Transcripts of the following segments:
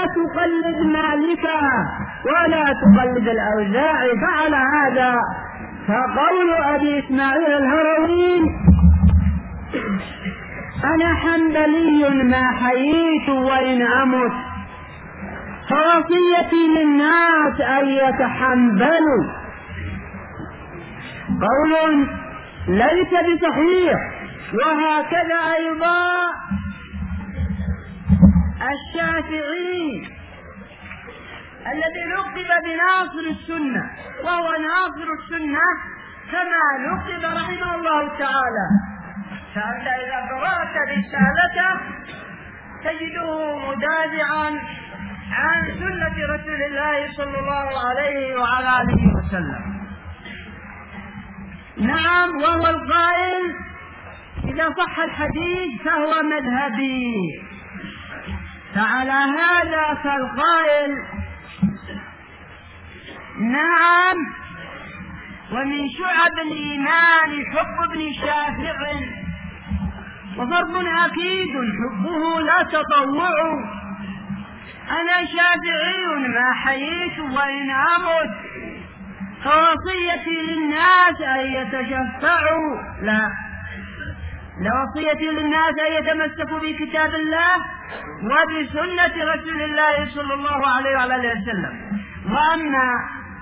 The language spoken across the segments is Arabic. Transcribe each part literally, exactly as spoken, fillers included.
تقلد مالكا ولا تقلد الأوزاعي. فعلى هذا فقول أبي إسماعيل الهروي أنا حنبلي ما حييت وإن أمت، فوصيتي للناس أن يتحنبلوا، قول ليس بصحيح. وهكذا أيضا الشافعي الذي لقب بناصر السنة، وهو ناصر السنة كما لقب رحمه الله تعالى. فأنت إذا قرأت رسالته تجده مدافعا عن سنة رسول الله صلى الله عليه وعلى آله وسلم. نعم، وهو القائل إذا صح الحديث فهو مذهبي. فعلى هذا فالقائل نعم ومن شعب الإيمان حب ابن شافع، وفرض أكيد حبه لا تطوع، أنا شافعي ما حييت وإن أمت، فوصيتي للناس أن يتشفعوا، لا لوصيتي للناس أن يتمسكوا بكتاب الله وبسنة رسول الله صلى الله عليه وعلى وسلم. وأما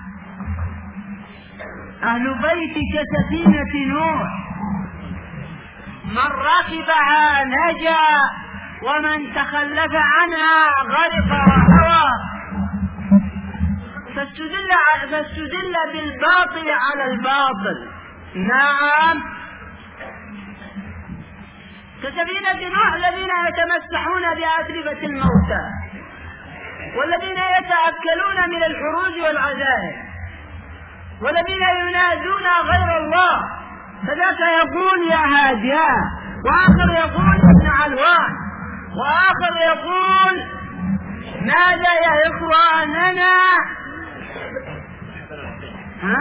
أهل بيت كسفينة نوح من ركبها نجا ومن تخلف عنها غرق وهوى، فاستدل, فاستدل بالباطل على الباطل. نعم، كسفينة نوح الذين يتمسحون بأتربة الموتى والذين يتأكلون من الحروج والعزائم والذين ينادون غير الله، فذاك يقول يا هاديا، وآخر يقول ابن علوان، وآخر يقول ماذا يا إخواننا ها؟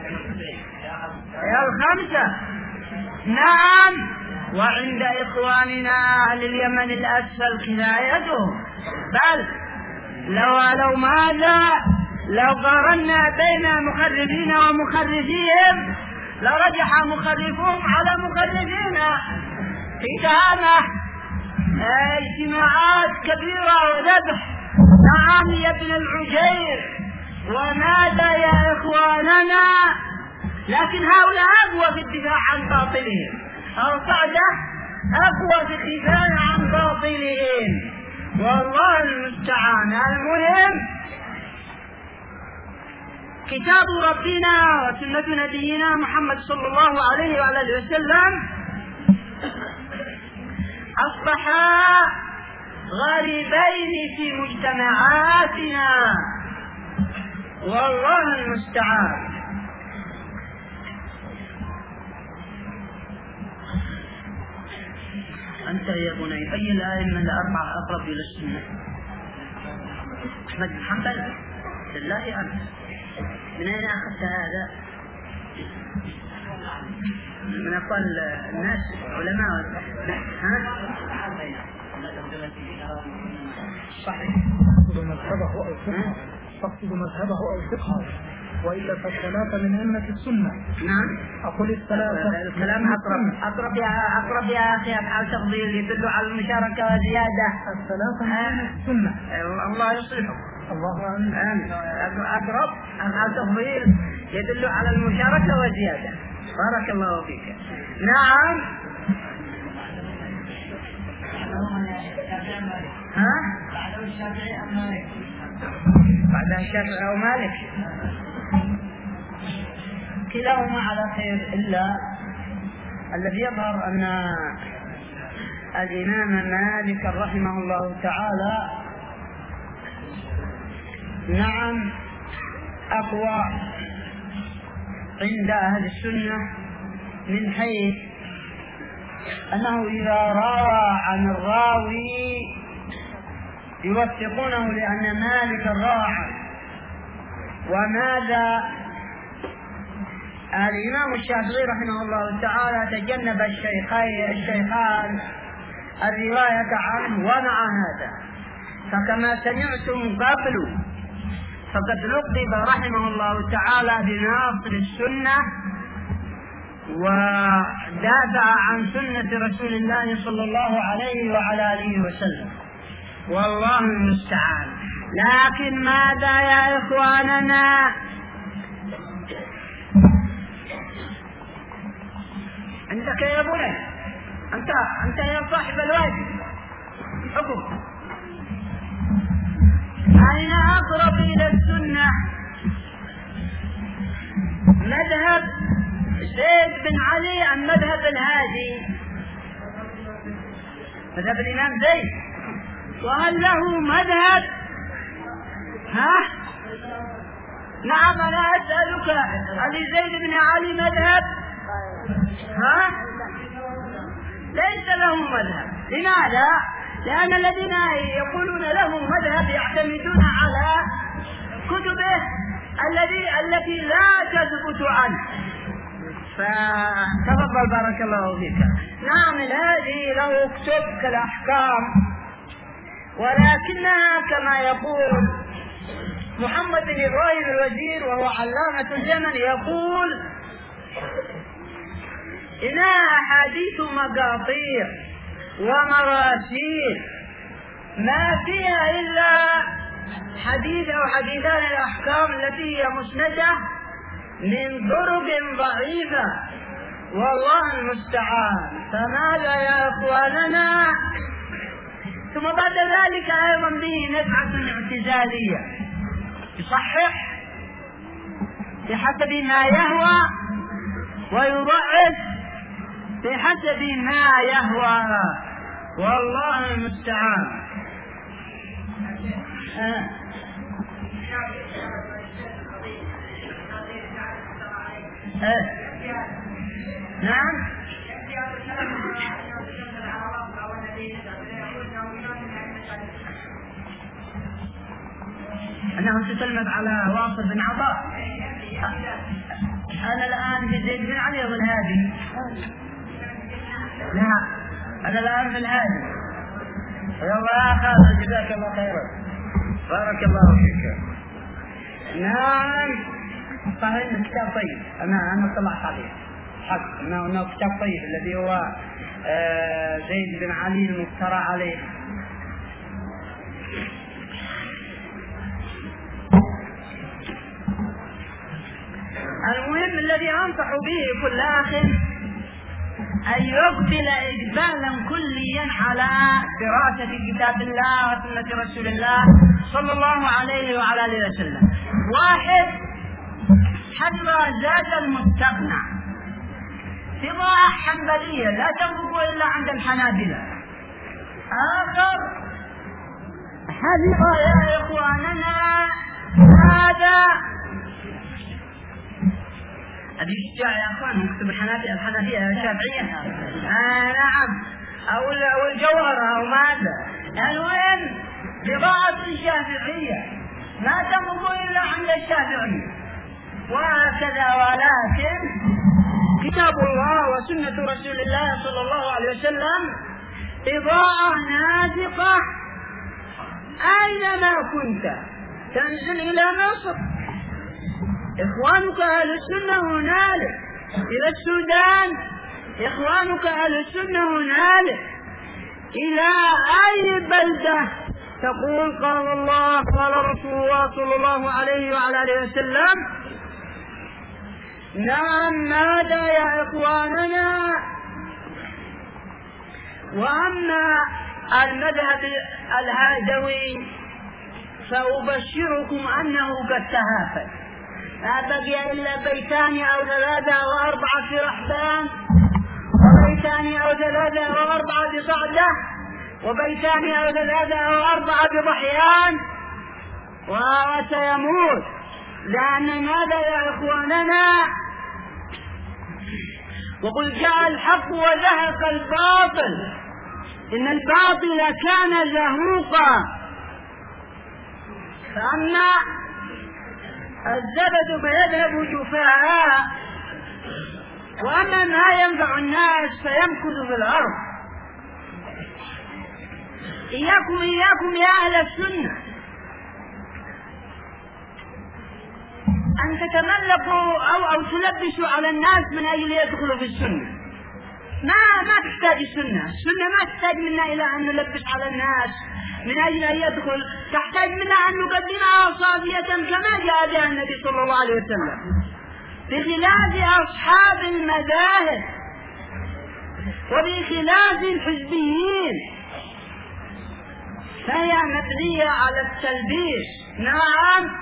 يا الخمسة. نعم، وعند إخواننا أهل اليمن الأسفل كفايتهم، بل لو لو ماذا لو قارنا بين مخرفين ومخرفيهم لرجح مخرفهم على مخرفينا في تهامة اجتماعات كبيرة وذبح. نعم يا ابن العجير، وماذا يا إخواننا؟ لكن هؤلاء أقوى في الدفاع عن باطلهم، القاعدة أقوى في الدفاع عن باطلهم، والله المستعان. المهم كتاب ربنا وسنة نبينا محمد صلى الله عليه وعلى وسلم أصبحا غالبين في مجتمعاتنا، والله المستعان. أنت يا بني أي الأئمة الأربعة أقرب إلى السنة؟ أحمد بن حنبل؟ لله أنت من أين أخذت هذا؟ من أقوال الناس علماء. ها؟ صحيح. تقصد مذهبه أو فقهه، تقصد مذهبه أو فقهه، وإلا فالثلاثة من أئمة السنة. نعم. أقول الثلاثة. الكلام أقرب أقرب يا أقرب يا أخي أفعال تفضيل يدل على المشاركة وزيادة. الثلاثة من أئمة السنة. الله يصلحه. الله آمين. أقرب أفعال تفضيل يدل على المشاركة وزيادة. بارك الله فيك. نعم. ها؟ بعد الشافعي أو مالك؟ بعد الشافعي أو مالك؟ كلاهما على خير، إلا الذي يظهر أن الإمام مالك رحمه الله تعالى نعم أقوى عند أهل السنة، من حيث أنه إذا روى عن الراوي يوثقونه لأن مالك راعى. وماذا الإمام الشافعي رحمه الله تعالى تجنب الشيخين الشيخان الرواية عنه، ومع هذا فكما سمعتم قبل فقد لقب رحمه الله تعالى بناصر السنة ودافع عن سنة رسول الله صلى الله عليه وعلى آله وسلم، والله المستعان. لكن ماذا يا إخواننا؟ عندك يا بني، أنت أنت يا صاحب الواجب حكم، أين أقرب إلى السنة؟ مذهب زيد بن علي أم مذهب الهادي؟ مذهب الإمام زيد. وهل له مذهب؟ ها؟ نعم، أنا أسألك، هل زيد بن علي مذهب؟ ها؟ ليس له مذهب. لماذا؟ لأن الذين يقولون له مذهب يعتمدون على كتبه الذي التي لا تثبت عنه. فتفضل بارك الله فيك. نعم، هذه له كتب كالأحكام، ولكنها كما يقول محمد بن إبراهيم الوزير وهو علامة اليمن يقول إنها أحاديث مقاطير ومراسيل ما فيها إلا حديث أو حديثان الأحكام التي هي مسندة من طرق ضعيفة، والله المستعان. فماذا يا إخواننا؟ ثم بعد ذلك أيضا به نزعة اعتزالية، يصحح بحسب ما يهوى ويضعف بحسب ما يهوى، والله المستعان. آه. آه. نعم، أنه تسلمت على واصل بن عطاء. أنا الآن في زيد بن علي والهادي. لا، أنا الآن في الهادي. يلا يا خالد، جزاك الله خيرا، بارك الله فيك. نعم صحيح، كتاب طيب، أنا أنا طلعت عليه حق أنه أنه كتاب طيب الذي هو آه زيد بن علي المفترى عليه. المهم الذي أنصح به كل أخ أن يقبل إقبالا كليا على دراسة كتاب الله وسنة رسول الله صلى الله عليه وعلى آله وسلم. واحد حتى زاد المستغنى فضاء حنبلية لا تنبغ إلا عند الحنابلة. آخر حذر يا إخواننا هذا أبي الشجاع يا أخوان، مكتب الحنابلة الحنفية الشافعية. آه نعم، أو الجوهرة أو ماذا. المهم بضاعة الشافعية لا تنبغ إلا عند الشافعية، وهكذا. ولكن كتاب الله وسنة رسول الله صلى الله عليه وسلم إضاءة نازقة أينما كنت. تنزل إلى مصر إخوانك أهل السنة هنالك، إلى السودان إخوانك أهل السنة هنالك، إلى أي بلدة تقول قال الله قال رسول الله صلى الله عليه وعلى آله وسلم. نعم، ماذا يا إخواننا؟ وأما المذهب الهادوي فأبشركم أنه قد تهافت، لا بقي إلا بيتان أو ثلاثة أو أربعة في رحبان، وبيتان أو ثلاثة أو أربعة بصعدة، وبيتان أو ثلاثة أو أربعة بضحيان، وسيموت. لأن ماذا يا إخواننا؟ وقل جاء الحق وزهق الباطل إن الباطل كان زهوقا. فأما الزبد فيذهب جفاء، وأما ما ينفع الناس فيمكث في الأرض. إياكم إياكم يا أهل السنة أن تتملقوا أو أو تلبسوا على الناس من أجل يدخلوا في السنة. ما ما تحتاج السنة، السنة ما تحتاج منا إلى أن نلبس على الناس من أجل أن يدخل، تحتاج منا أن نقدمها صافية كما جاء بها النبي صلى الله عليه وسلم، بخلاف أصحاب المذاهب وبخلاف الحزبيين فهي مبنية على التلبيس. نعم،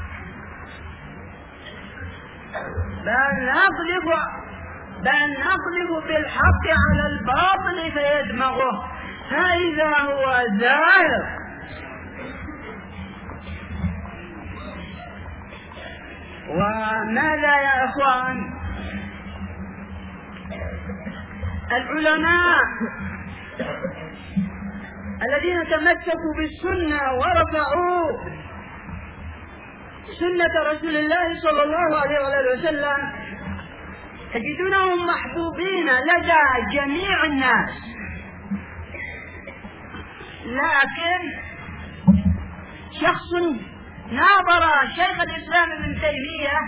بل نقلب بل نقلب بالحق على الباطل فيدمغه فإذا هو زاهق. وماذا يا إخوان؟ العلماء الذين تمسكوا بالسنة ورفعوا سنة رسول الله صلى الله عليه وسلم تجدونهم محبوبين لدى جميع الناس، لكن شخص ناظر شيخ الإسلام ابن تيمية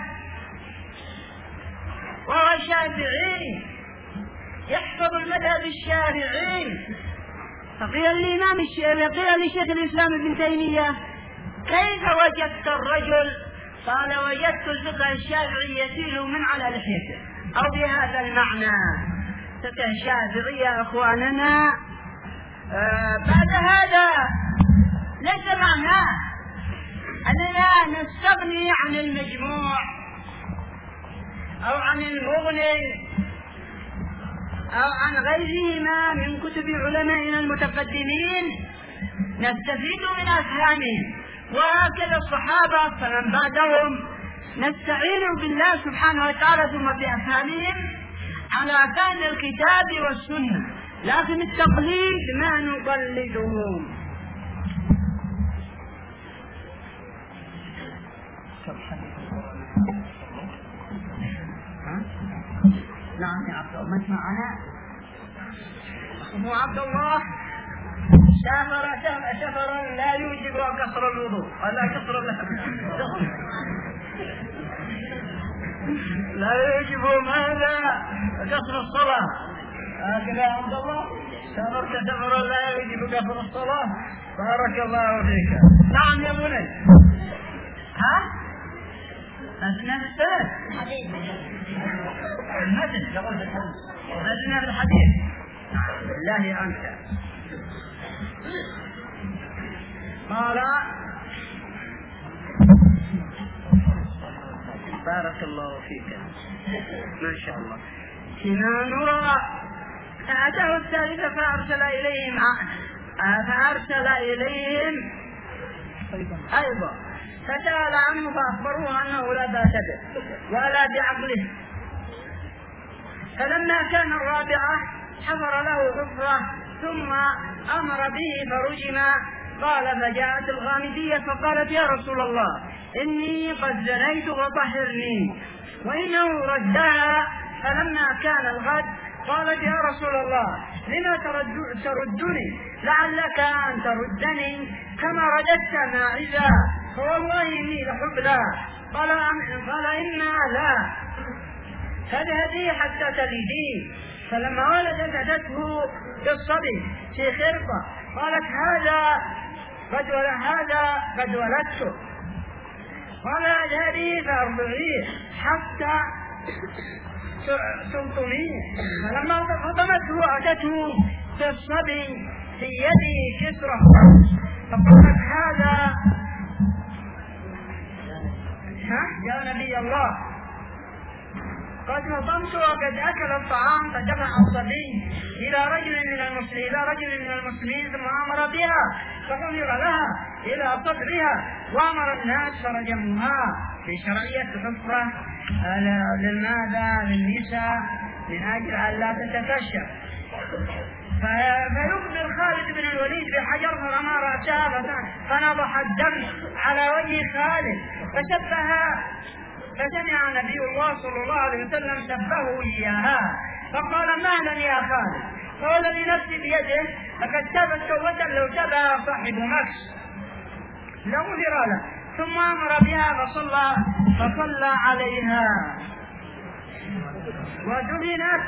وهو شافعي يحفظ المذهب الشافعي، فقيل الإمام قيل لشيخ الإسلام ابن تيمية: كيف وجدت الرجل؟ قال: وجدت الفقه الشافعي يسيل من على لحيته، أو بهذا المعنى فقه الشافعي يا إخواننا. آه بعد هذا ليس معناه أننا نستغني عن المجموع أو عن المغني أو عن غيرهما من كتب علمائنا المتقدمين، نستفيد من أفهامهم، وهكذا الصحابة فمن بعدهم نستعين بالله سبحانه وتعالى ثم بأفهامهم على فهم الكتاب والسنة، لكن التقليد ما نقلدهم. نعم يا عبد الله، ما معنا أخو عبد الله سافر سفرا لا يوجب كسر الوضوء، ولا كسر لا يوجب ماذا؟ كسر الصلاة. هكذا يا عبد الله، سافرت سفرا لا يوجب كسر الصلاة، بارك الله فيك. نعم يا بني. ها؟ أنتنا في السنة المتن يقول في الحديث، أنتنا في الحديث. بالله أنت. قال: بارك الله فيك، ما شاء الله. كنا نرى فأتاه الثالثة فأرسل إليهم فأرسل إليهم أيضا فسأل عنه فأخبروه أنه لا بأس به ولا بعقله. فلما كان الرابعة حفر له حفرة ثم أمر به فرجم. قال: فجاءت الغامدية فقالت: يا رسول الله، إني قد زنيت فطهرني. وإنه ردها. فلما كان الغد قالت: يا رسول الله، لما تردني؟ لعلك أن تردني كما رددت ماعزة، فوالله إني لحبلى. قال: قال: إنا لا، فاذهبي حتى تلدي. فلما ولدت أتته بالصبي في خرقة، قالت: هذا قد هذا قد ولدته. قال: اذهبي فارضعيه حتى تلطميه. فلما فطمته أتته بالصبي في يده كسرة، فقالت: هذا يا نبي الله، قد نظمت وقد أكل الطعام. فدفع الصبي إلى رجل من المسلمين إلى رجل من المسلمين ثم أمر بها فحمل لها إلى صدرها وأمر الناس فرجموها في شرعية حفرة للماذا للنساء من أجل أن لا تتفشى. فيخبر خالد بن الوليد بحجر فرمى رأسها فنضح الدم على وجه خالد فشبها. فسمع نبي الله صلى الله عليه وسلم سبه إياها فقال: مهلا يا خالد، والذي نفسي بيده لقد تاب توبة لو تابها صاحب نفس لا مدر له، ثم أمر بها فصلى فصلى عليها ودفنت.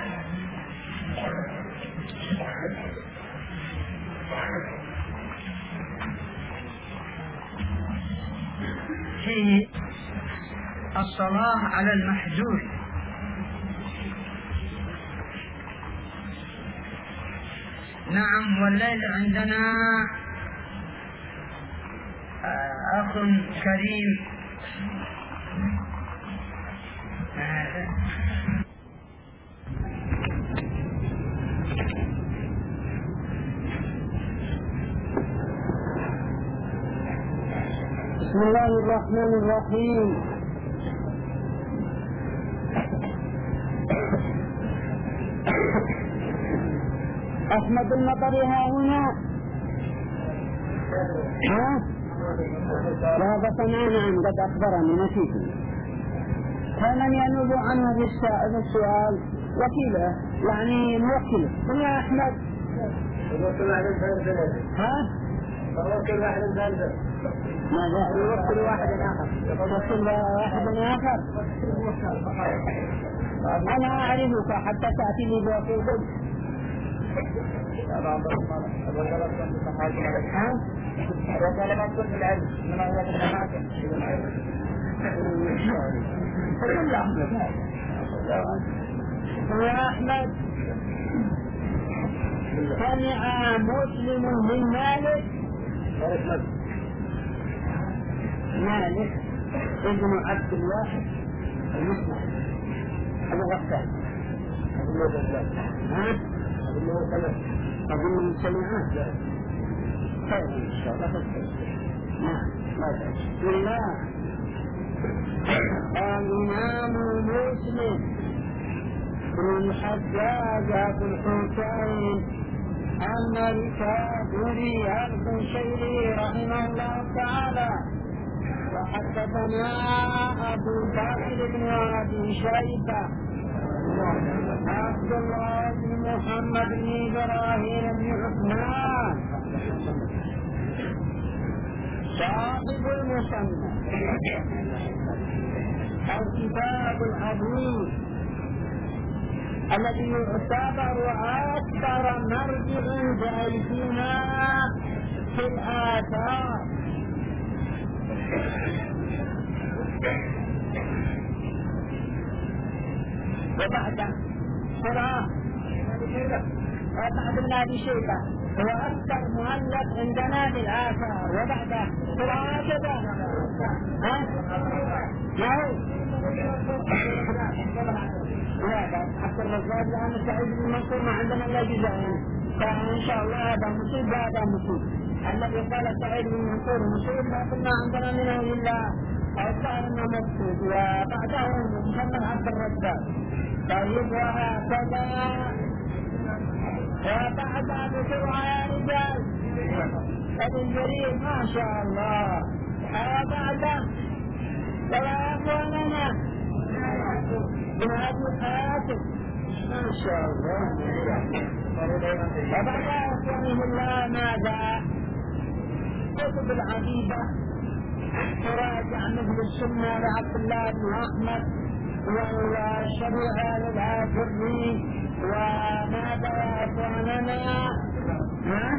فيه الصلاة على المحجور. نعم، والليل عندنا أخ كريم بسم الله الرحمن الرحيم. أحمد المطر ها هنا ها؟ هذا سمعنا عن قد أخبرني نسيته. فمن ينوب عنه بالسؤال وكيله يعني موكله. من يا أحمد؟ ها؟ فوكل واحد ثالث. ماذا؟ يوكل واحد آخر. يوكل واحد آخر. أنا أعرفك حتى تأتي لي بوكيل. ها؟ وقال ما كنت العلم من أولاد المحاكم. فقل يا أحمد. يا أحمد سمع مسلم من مالك مالك ابن عبد الله المسلم أبو غسان. ها؟ أظن سمعه خير إن شاء الله. نعم لا بسم الله. الإمام مسلم بن الحجاج أبو الحسين النيسابوري البشيري رحمه الله تعالى. وحدثنا أبو بكر بن أبي شيبة عبد الله بن محمد بن إبراهيم بن عثمان صاحب المصنف الكتاب العظيم الذي يعتبر أكثر مرجع بأيدينا في الآثار. وبعد قراءة وبعد ابن أبي شيبة هو أكثر مؤلف عندنا في الآثار. وبعد قراءة كذا ها؟ ما هو؟ لا عبد الرزاق لأن سعيد بن منصور ما عندنا إلا جزئين، فإن شاء الله هذا مصيب هذا مصيب. الذي قال سعيد بن منصور مصيب ما كنا عندنا منه إلا أوصار إنه مصيب. وبعده محمد عبد الرزاق. طيب وهكذا وبعد بسرعة يا رجال ابن جرير ما شاء الله. وبعد ولا أخواننا من هذه حياته ما شاء الله. وبعد أخوانه الله ماذا؟ كتب العجيبة تراجع مثل السنة لعبد الله بن أحمد والشريعة للآخرين. وماذا يا أخواننا؟ ها؟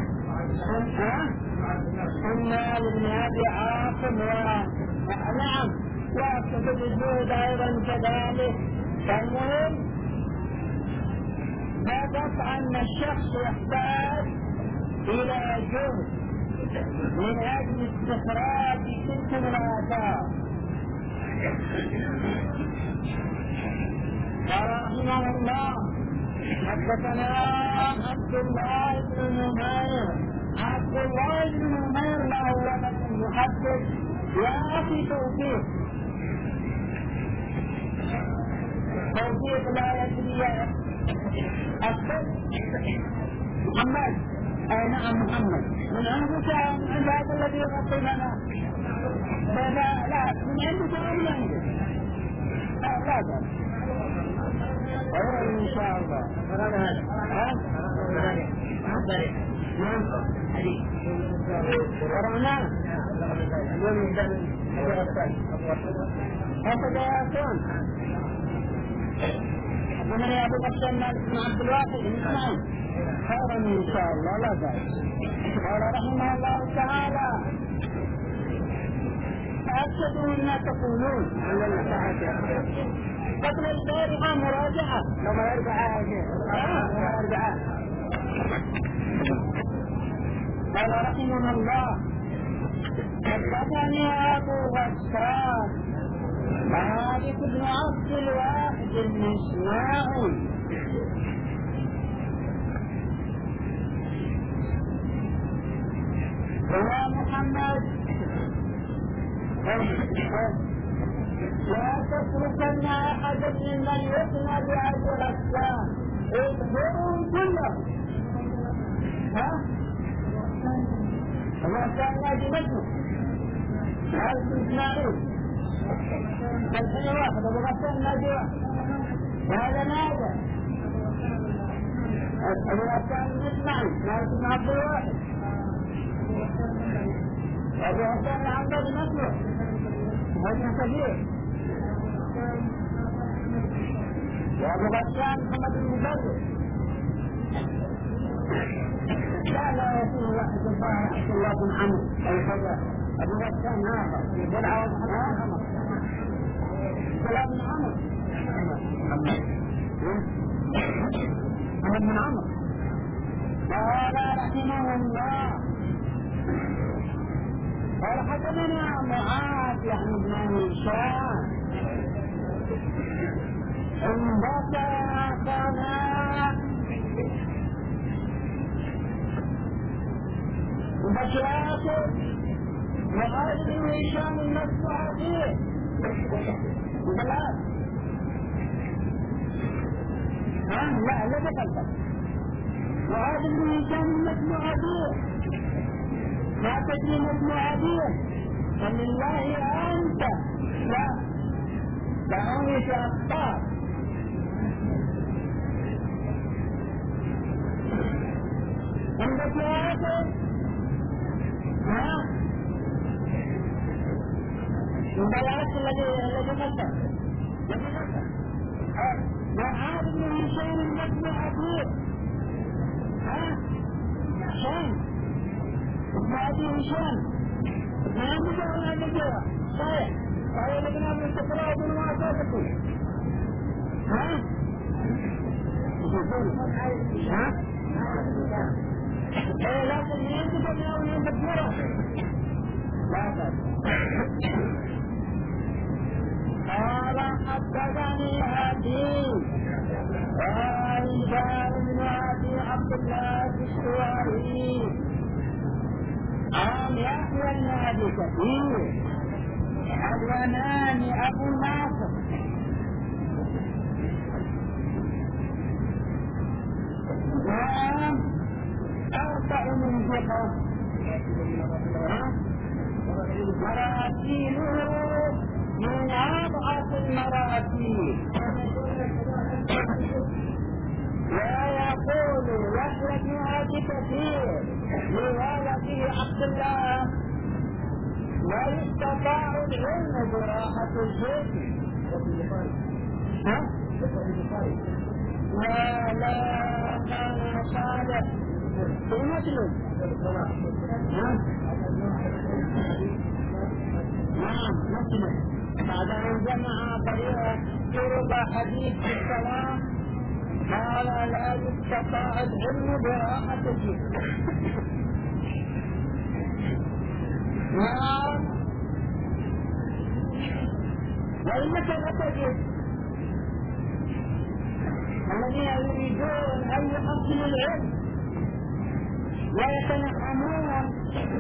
سنة لابن أبي عاصم ونعم وكتب الزهد أيضا كذلك. فالمهم لا تقع أن الشخص يحتاج إلى جهد من أجل استخراج تلك الآثار. رحمه الله حدثنا عبد الله بن نمير. عبد الله بن نمير له ولد يحدث يا أخي توفيق توفيق لا يدري أكثر محمد. أي نعم محمد من عندك عند هذا الذي يغطي لنا. لا لا لا من عندك أو من عندك لا لا خير إن شاء الله. ها؟ نعم. قرأناه. هكذا يكون. ومن أبو بكر بن عبد الواحد نسمعه خيرا إن شاء الله لا بأس. قال رحمه الله تعالى: تأكدوا مما تقولون. قبل البارحة مراجعة. لما يرجع لما يرجع. قال رحمه الله: حدثني أبو غسان مالك بن عبد الواحد المسماعي هو محمد. لا تتركن أحدا ممن يثنى بأبي غسان اذكروا كله. ها؟ غسان نادي مجنون مالك إسماعيل الحين واحد أبو غسان نادي واحد وهذا ماذا؟ أبو غسان إسماعيل مالك بن عبد الواحد أبو غسان عبد المسلم هذا كبير وأبو غسان محمد المدرس. لا لا يكون واحد الظاهر عبد الله بن عمرو أي كذا. أبو غسان هذا يدعى محمد سلام بن عمرو محمد بن عمرو. قال رحمه الله: قال حدثنا معاذ يعني بن هشام انبت قناة بشراته معاذ بن هشام المدفوع فيه بلاد. ها لا لا تقلق. معاذ بن هشام المدفوع فيه ما تدري مدفوع فيه فلله أنت لا دعوني سأختار. عندك يا أخي ها البلاغة الذي الذي فتح الذي فتح معاذ بن هشام المدفوع فيه ها هشام ابن أبي هشام ما نجا ولا نجا صحيح صحيح لكن أبو السفراء بن معتقد ها ها ايه لكن يجب ان يكون مدبورا لا قال حدثني أبي قال هشام بن أبي عبد الله الدستوائي عن يحيى بن أبي كثير حدثني أبو ناصر نعم أربع من فقه مراتيله من أضعف المراتيل لا يقول يحيى بن أبي كثير لولده عبد الله لا يستطاع العلم براحة الجسم. ها؟ لا لا كان صالح في مسلم. نعم مسلم بعد أن جمع طرق حديث السلام قال لا يستطاع العلم براحة الجسم. نعم وإنك لتجد الذين يريدون أن يحصلوا العلم ويتنعمون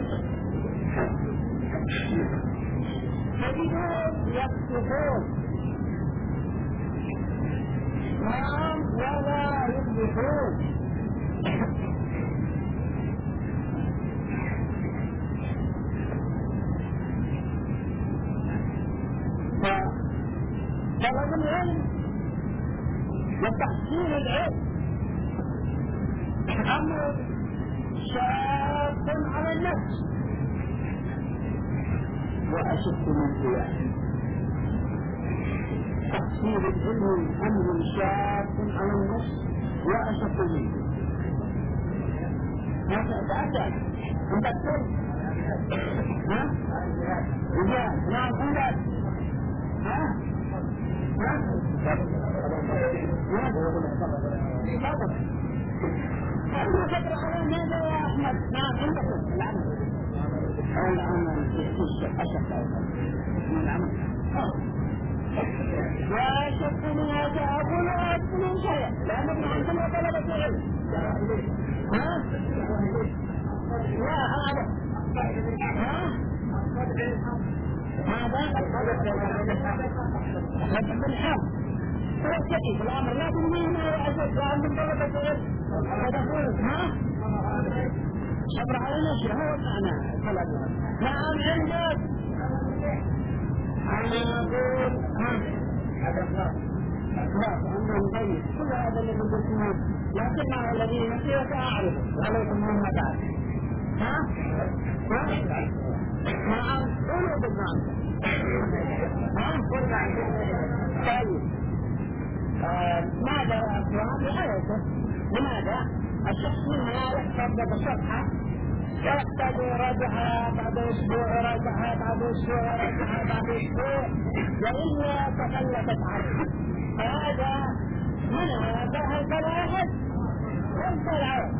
تجدون يكتفون نعم ولا يفلحون. طلب العلم وتحصيل العلم أمر شاق على النفس وأشد من قيام. تحصيل العلم أمر شاق على النفس وأشد منه. ما تأتأكد أنت تقول ها؟ إجاب نعم عندك ها؟ ها؟ أنا فترة على ماذا يا أحمد؟ نعم عندك العمل العمل في الشيء العمل وأشد من هذا أقول أشد من شيء لأن ابن عندنا طلبة علم ها؟ لا هذا ها؟ هذا لكن بالحق هو الشيء الأمر لكن مين أشد من طلبة علم هذا ها؟ صبر علينا شيء هو المعنى نعم عندك أنا أقول ها؟ لا عندهم طيب كل هذا الذي قلتناه لكن مع الذين نسيت أعرف عليكم مما بعد ها؟ ها؟ نعم قولوا بالنعم ها؟ طيب ماذا يا أخوان بحياته لماذا الشخص منها يحفظ بصفحة يحتاج يراجعها بعد أسبوع يراجعها بعد أسبوع يراجعها بعد أسبوع وإلا تخلفت عنه فهذا من هذا الفلاحة والفلاحة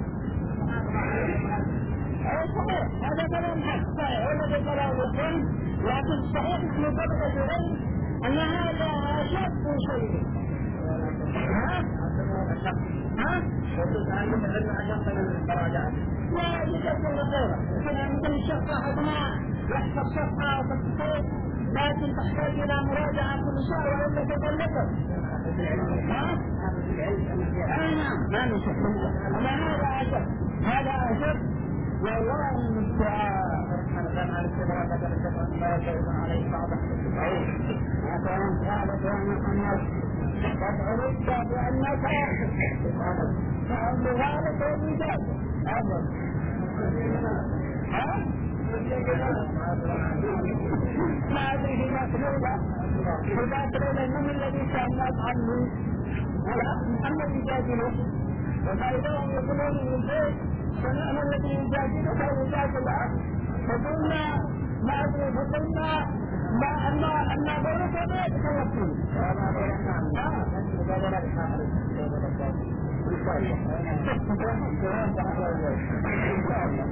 صحيح هذا كلام حق صحيح والذي كلام الحين لكن صحيح في طبقة العلم أن هذا أشد شيء ها؟ ها؟ وتتعلم العلم أشد من المراجعة لا يجب الغيرة لكن مثل الشخص أحد ما يحفظ صفحة وتتصير لكن تحتاج إلى مراجعة كل شهر وإلا تتلقى ها؟ أي نعم ما نشوف أما هذا أشد هذا أشد والله المستعان أنا على الكبرى بدل الكبرى لا يجب عليه بعض مثلا قالت يا محمد قد علمت بأنك فعل ذلك والمجاز أبدا ها؟ ما أدري في مسؤولة في مسؤولة من الذي سألت عنه محمد يجادله وفإذا هم يقولون من البيت سمعنا الذي يجادله فيجادل فقلنا ما أدري فقلنا ما أما أما برد وما يتخلصون وما برد ها مجادلة بحاجة إن شاء الله إن شاء الله إن شاء الله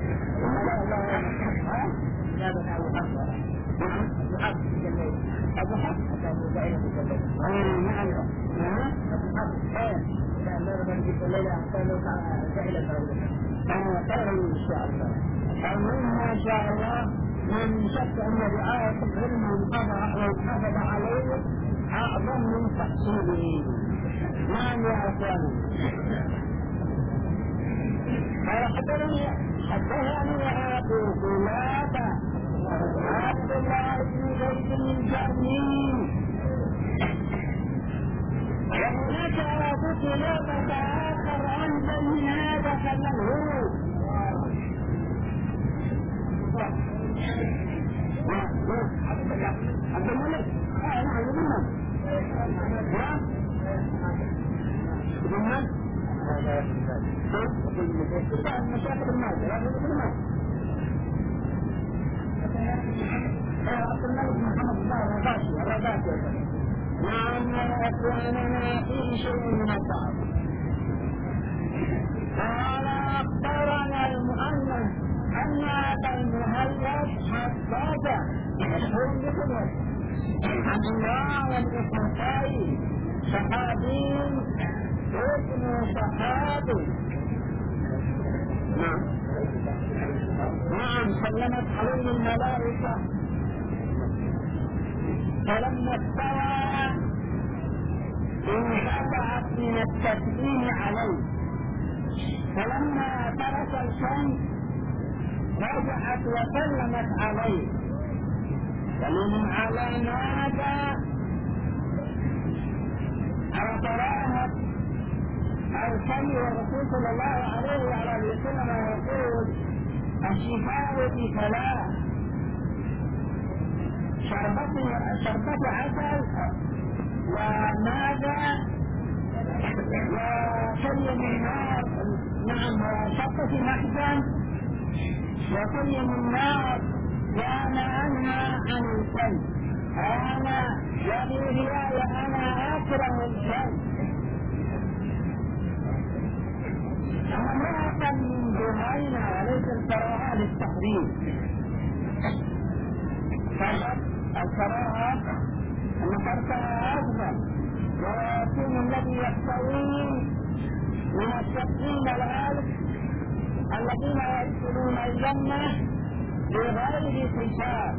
ها إجابة أبو حفص أبو حفص جليل أبو حفص أبو دائرة جليل نعم نعم أبو حفص إيه إذا نرغب في الليل أحسن جعل أنا خير إن شاء الله المهم ما شاء الله من شك أن رعاية العلم والحفظ عليه أعظم من تحصيله نعم يا أخواني فيحضرني حدثني أبو قلابة عبد الله بن زيد الجرمي وهناك أبو قلابة آخر أنزل من هذا فله عبد الملك اه نعم ابن من نعم ابن من مشاكل المال يا ابن من عبد الملك محمد الله الرباشي الرباشي نعم يا اخواننا فيه شيء من الضعف قال اخبرنا المؤنث أن هذا المهلك حداد مشهور بكبر عن الله والإخوتين صحابي ابن صحابي نعم نعم سلمت عليه الملائكة فلما استوى انقطعت من التسليم عليه فلما ترك الشمس رجعت وسلمت عليه ومن على ماذا؟ على كراهة الكلي والرسول صلى الله عليه وعلى وسلم يقول الشفاء في ثلاث: شربة عسل وماذا وكلي من نار، نعم، وشطة محزن وكلي من نار، وأنا أنهى عن الكلب، أنا وفي رواية أنا أكره الكلب. امرأة من جهينة وليس الكراهة للتحريم، الكراهة أن تركها أفضل، ويكون الذي يحتوي من التقديم الألف الذين يدخلون الجنة بغير حساب.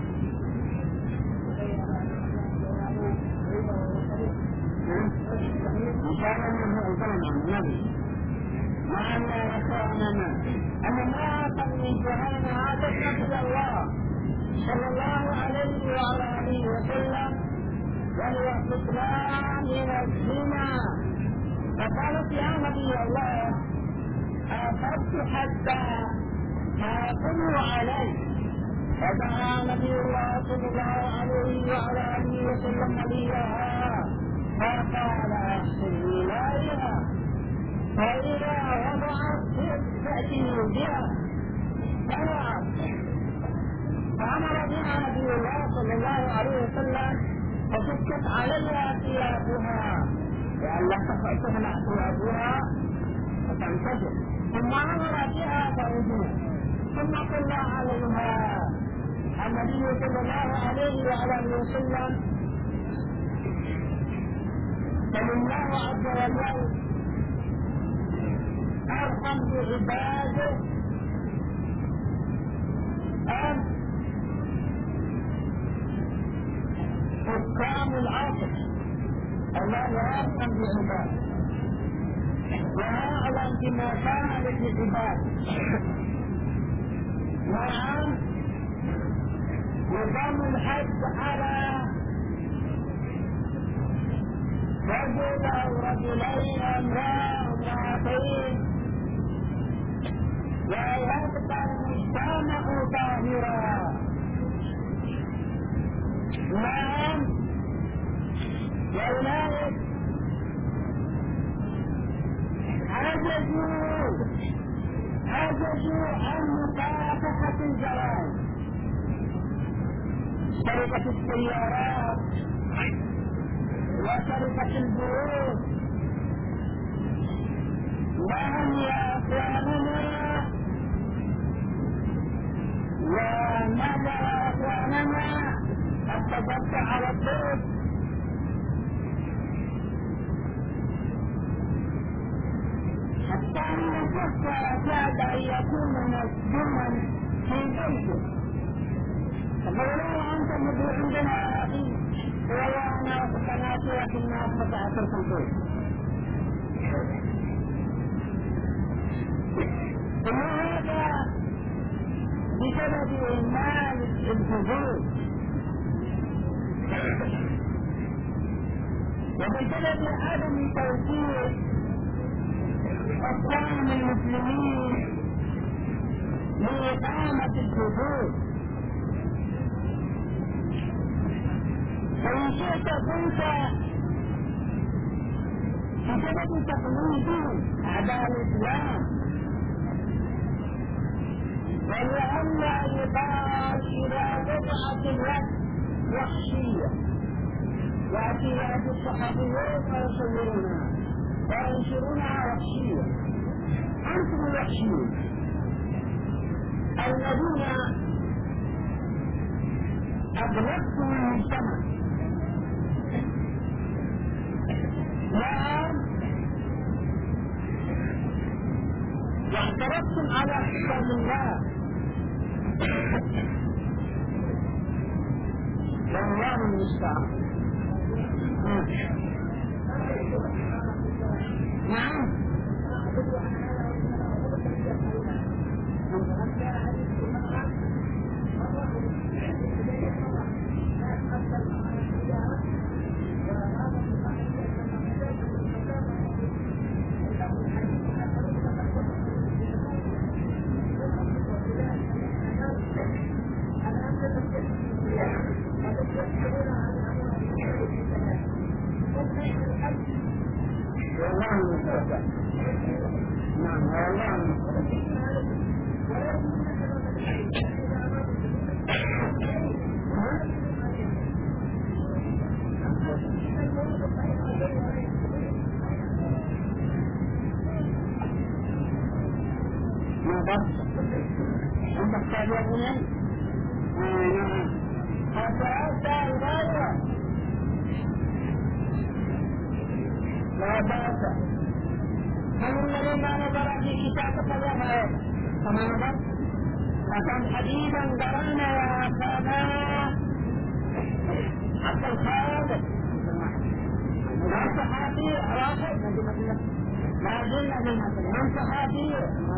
إن شاء الله منه الكلام عن النبي مع أن يكرهنا أن امرأة من جهنم عادت نبي الله صلى الله عليه وعلى آله وسلم وهو فتنان من الزنا، فقالت يا نبي الله أخذت حتى تقوم علي، فدعا نبي الله صلى الله عليه وعلى آله وسلم نبيها فقال أحسن إليها، فإذا وضعت تأتي بها فنعم. فأمر بها نبي الله صلى الله عليه وسلم فسكت عليها ثيابها لئلا تخلع ثيابها فتنتشر، ثم أمر بها فرجها، ثم صلى عليها النبي صلى الله عليه وعلى وسلم. فلله عز وجل أرحم بعباده أم حكام العصر، الله أرحم بعباده وأعلم بما كان للعباد. نعم، نظام الحج على رجل أو رجلين امرأة امرأتين ويبقى المجتمع ظاهرا. نعم، وأولئك عجزوا عجزوا عن مكافحة الجرائم، سرقة السيارات وسرقة البيوت. نعم يا أخواننا، وماذا يا أخواننا التجرع على البيت؟ حتى أن الشخص كاد أن يكون مسجونا في بيته، فقالوا أنت مدعو عندنا يا أخي والله أنا وقناتي لكن ما أستطيع ترك البيت. ثم هذا بسبب إهمال الحدود وبسبب عدم توفير حكام المسلمين لإقامة الحدود. فإن شئت كنت بسبب تقليد أعداء الإسلام، ولئلا يقال إذا وضعت اليد وحشية يأتي بعض الصحفيين ويصورونها وينشرونها وحشية. أنتم الوحشيون الذين أغلقتم المجتمع. نعم، واعترضتم على حكم الله والله المستعان. نعم، والله المستعان. نعم والله المستعان. ما بس أنت تحتاج منه؟ نعم هذا الغاية لا بأس. من الذي ما نظر في كتاب فليظهر كما نظر فكم حديثا درنا يا أخانا حتى الخالق من صحابي راشد ما زلنا من صحابي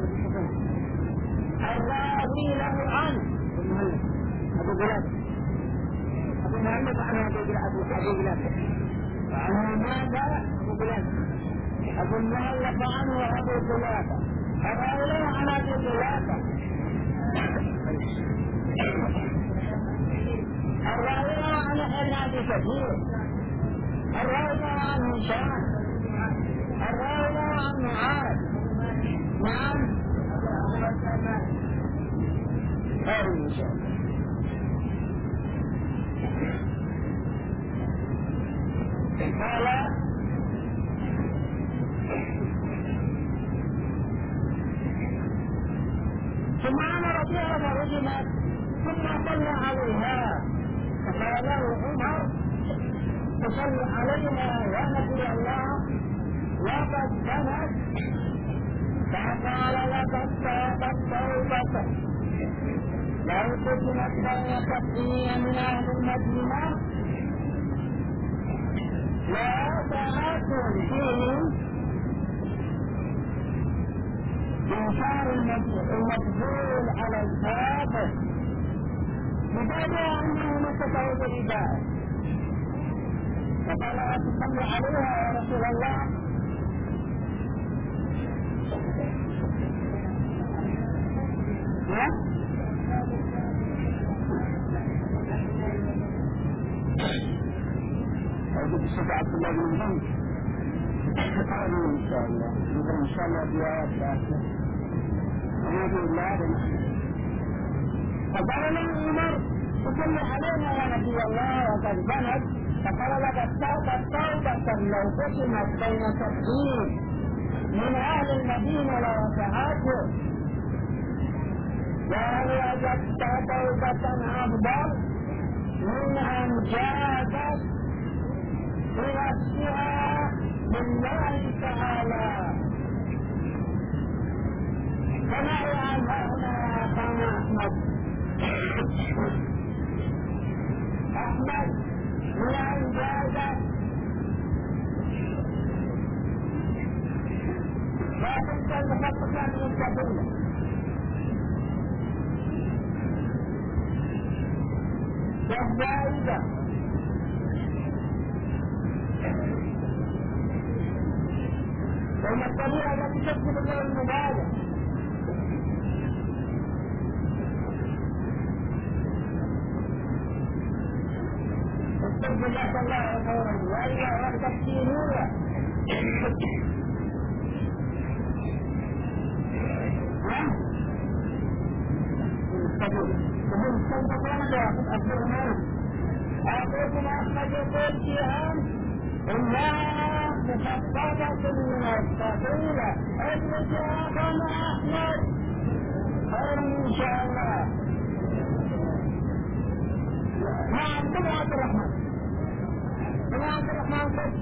الراوي له عنه أبو بلاد أبو محمد عن أبو بلاد عن ماذا أبو بلاد أبو المؤلف عنه أبو بلاد الراوي له عن أبو بلاد الراوي له عن ابن أبي كثير الراوي له عن هشام الراوي له عن معاذ. نعم خير إن شاء الله. قال ثم أمر بها فرجمت ثم صلى عليها فقال له عمر تصلي عليها يا نبي الله وقد زنت فقال لقد تابت توبة لو فتنت بين سبعين من أهل المدينة لا تأكل فيهم إنكار المقبول على الكافر ببعد أنه متفوق بذلك فقال أتصلي عليها يا رسول الله أجد الشيخ عبد الله بن زنك قالوا إن شاء الله إن شاء الله بيات بأسنا ونبي الله فقال له عمر تصلي علينا يا نبي الله وقد زنت فقال لك التوبة توبة لو قسمت بين سبعين من أهل المدينة لوسعته وهل وجدت توبة أفضل من أن جازت بنفسها بالله تعالى كما يعلم هنا كان أحمد أحمد من أن جازت لكن تلخصك من السبيل والزائدة وهي الطبيعة التي تكتب له المبادئ استجب جزاك الله خيرا وإلا وتكتينوها وهم استنبطون بأخذ أخبرنا أخذكم أخذ يقول فيها إنها مخفضة من الثقيلة النجاة أحمد خير إن شاء الله. نعم بن عبد الرحمن بن عبد الرحمن قد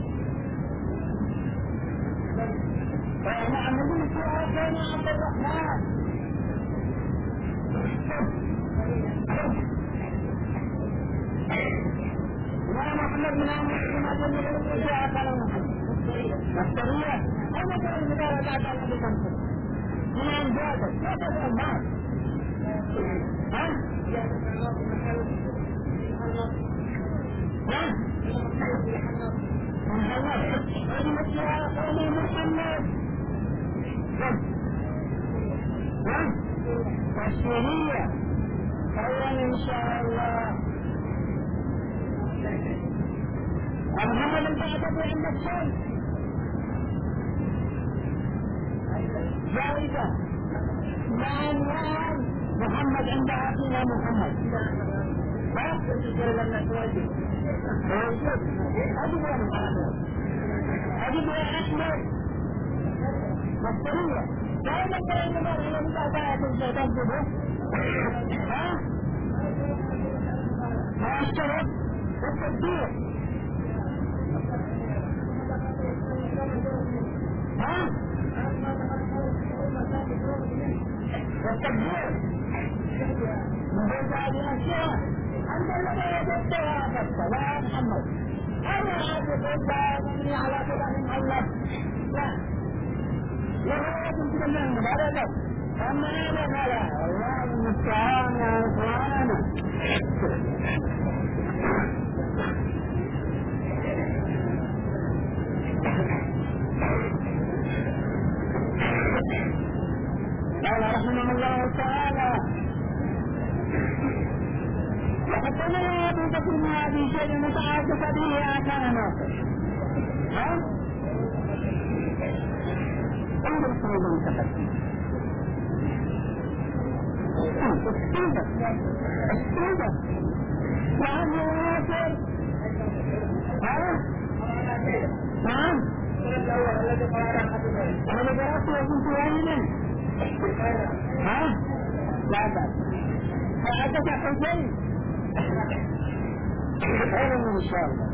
نعم نقول فيها بن عبد الرحمن يا محمد من أمر ما جميل الرجاء قال محمد مسترية أنا ترى المدارة بعد أن أبي من أن جادت لا تدعو الناس ها؟ ها؟ محمد أجمت يا قومي محمد ها؟ تشريعية خيرا إن شاء الله. محمد البعثة عندك شيء جائزة نعم نعم محمد عند أخينا محمد ها؟ أجب يا محمد أجب يا أحمد مصدرية دائما دائما دائما إذا جاءت الشيطان به ها؟ ما الشرف والتدبير ها؟ والتدبير من بين هذه الأشياء أنت الذي وجدتها أخذت لا محمد أنا أعرف أنت مني على كلام الله لا لا يمكن أن نعمل هذا لا أما أنا فلا الله المستعان يا إخوانا قال رحمه الله تعالى وحدثنا أبو بكر بن أبي شيبة متعاطف به آثار ناصر ها؟ انظر الصعود المتقدم الصعود الصعود نعم يا ناصر ها؟ نعم أنا جرأت وكنت واهما ها؟ لا بأس فأتت حسين خير إن شاء الله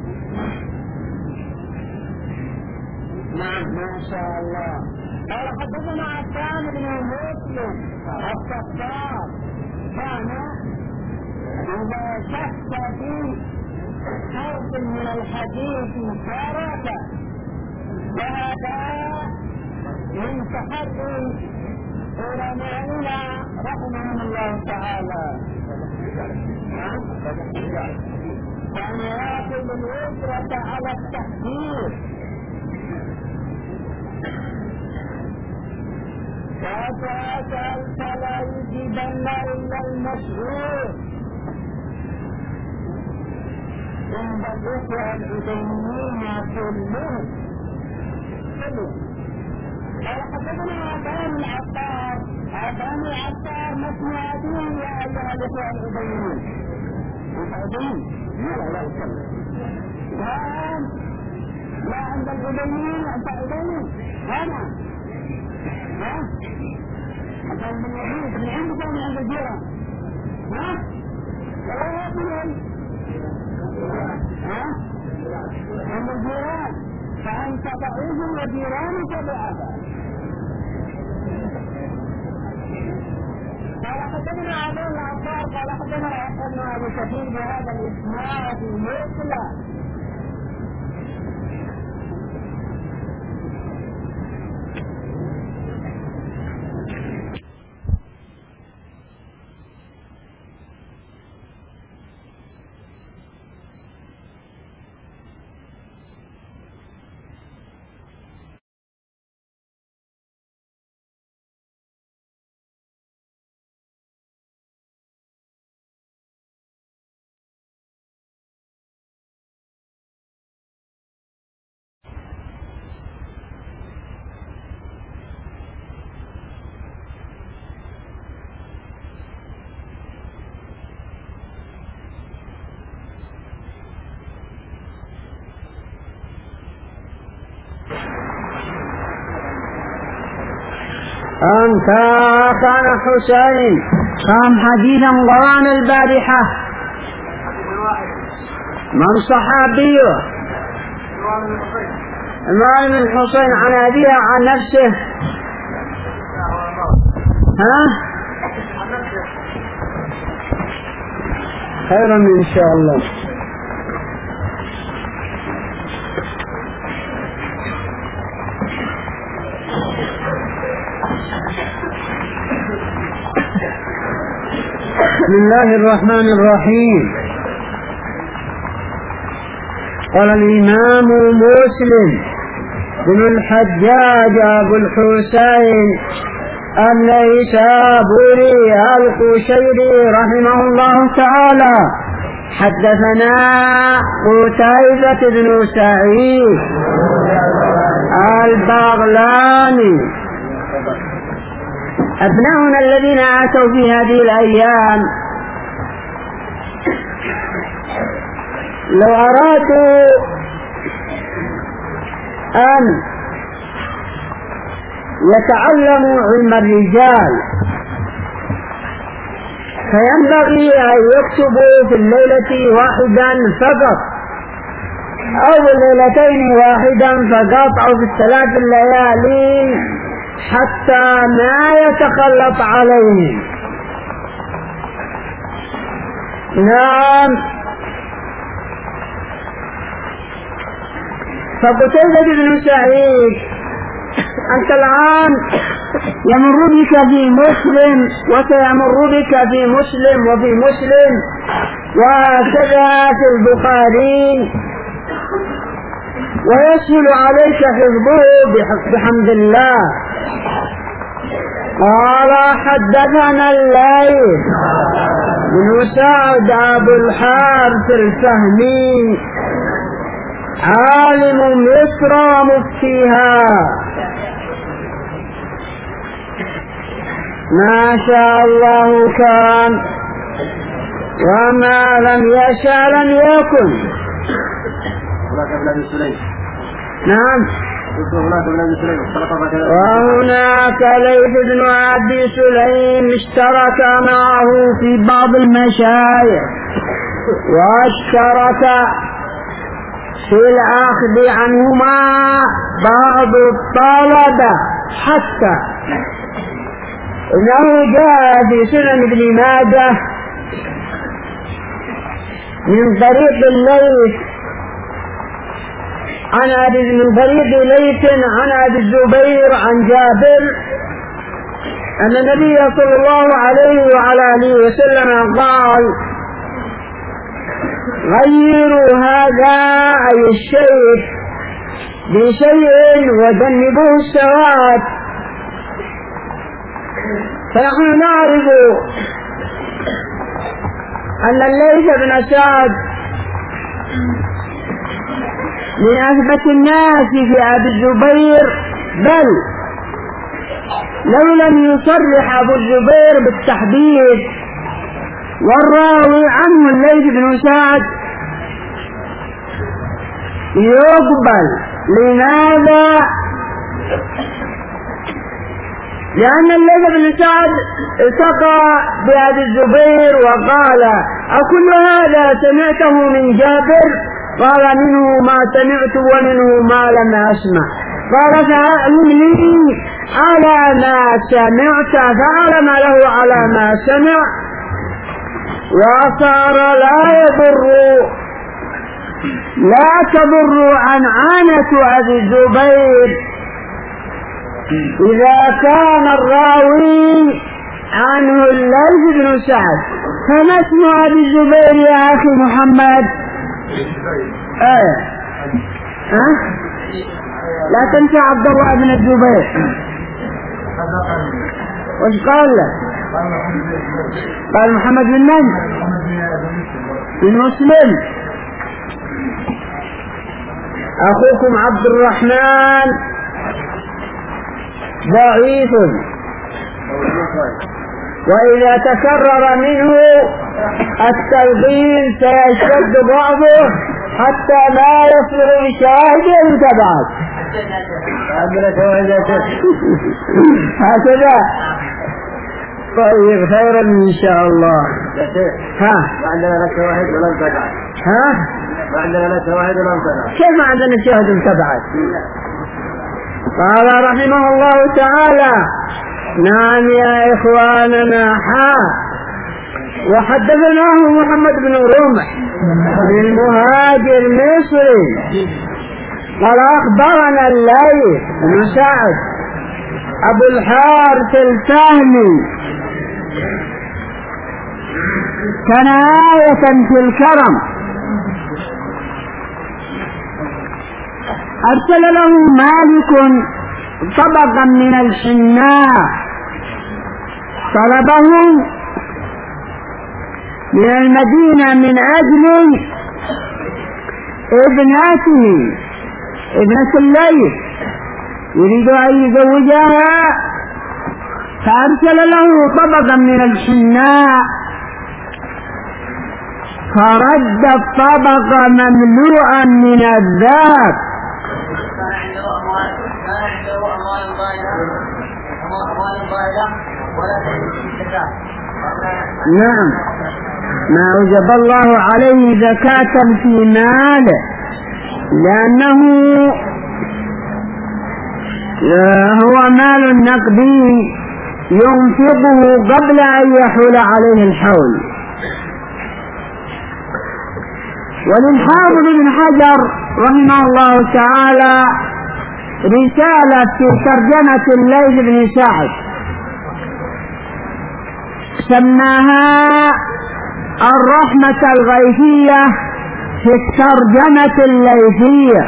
نعم ما شاء الله قال حدثنا عفان بن مسلم الصفار كان إذا شك في حرف من الحديث تارك وهذا من تحري علمائنا رحمهم الله تعالى كان يأخذ الأجرة على التحديث فسألت لا يجيبن إلا المشهور عند الإخوة العدينيين كلهم كلهم قال حدثنا عبان العطار عبان العطار مسموعاتين يا أيها الإخوة العدينيين العدينيين لا لا يسلم لا لا عند العدينيين أنت عديني هنا ها؟ حتى من الوحيد من عندك ومن عند الجيران ها؟ ولا يقولون ها؟ عند الجيران فأنت ضعيف وجيرانك ضعفاء قال حدثنا عبد العطار قال حدثنا عبد ابو كثير بهذا الاسناد مثله أم كان حسين قام حديثا قرآن البارحة من صحابيه إمام الحسين عن أبيه عن نفسه ها خيرا إن شاء الله بسم الله الرحمن الرحيم قال الإمام مسلم بن الحجاج أبو الحسين النيسابوري القشيري رحمه الله تعالى حدثنا قتيبة بن سعيد البغلاني أبناؤنا الذين آتوا في هذه الأيام لو أرادوا أن يتعلموا علم الرجال فينبغي أن يكتبوا في الليلة واحدا فقط أو الليلتين واحدا فقط أو في الثلاث الليالي حتى ما يتخلط عليهم. نعم. فقتيبة بن سعيد أنت الآن يمر بك في مسلم وسيمر بك في مسلم وفي مسلم وكذا في البخاري ويسهل عليك حفظه بحمد الله. قال حدثنا الليث بن سعد أبو الحارث الفهمي عالم مصر مفتيها ما شاء الله كان وما لم يشاء لم يكن. نعم. وهناك ليث بن أبي سليم اشترك معه في بعض المشايخ واشترك في الأخذ عنهما بعض الطلبة حتى إنه جاء في سنن ابن ماجه من طريق الليث عن أبي من طريق ليث عن أبي الزبير عن جابر أن النبي صلى الله عليه وعلى آله وسلم قال غيروا هذا أي الشيء بشيء وجنبوه السواد. فنحن نعرف أن الليث بن سعد من أثبت الناس في أبي الزبير، بل لو لم يصرح أبو الزبير بالتحديد والراوي عنه الليث بن سعد يقبل. لماذا؟ لأن الليث بن سعد التقى بأبي الزبير وقال أكل هذا سمعته من جابر؟ قال منه ما سمعت ومنه ما لم أسمع. قال فأعلمني على ما سمعت فأعلم له على ما سمع. وصار لا يضر لا تضر عنعنة أبي الزبير إذا كان الراوي عنه الليث بن سعد. فما اسم أبي الزبير يا أخي محمد؟ آه. أه؟ لا تنسى عبد الله بن الزبير. وش قال له؟ قال محمد بن من؟ بن مسلم. أخوكم عبد الرحمن ضعيف، وإذا تكرر منه التلقين سيشتد ضعفه حتى لا يصبح بشواهد متبعات. هكذا. طيب خيرا إن شاء الله. ها ما عندنا لا شواهد ولا متبعات. ها ما عندنا لا شواهد ولا متبعات. كيف ما عندنا شواهد متبعات؟ قال رحمه الله تعالى نعم يا إخواننا. حا وحدثناه محمد بن رمح المهاجر المصري قال أخبرنا الليث بن سعد أبو الحارث الفهمي كان آية في الكرم أرسل له مالك طبقا من الحناء طلبه من المدينة من أجل ابنته ابنة الليث، يريد أن يزوجها، فأرسل له طبقا من الحناء فرد الطبق مملوءا من الذهب. نعم، ما أوجب الله عليه زكاة في ماله، لأنه هو مال نقدي ينفقه قبل أن يحول عليه الحول. وللحافظ بن حجر رحمه الله تعالى رسالة في ترجمة الليث بن سعد سماها الرحمة الغيثية في الترجمة الليثية.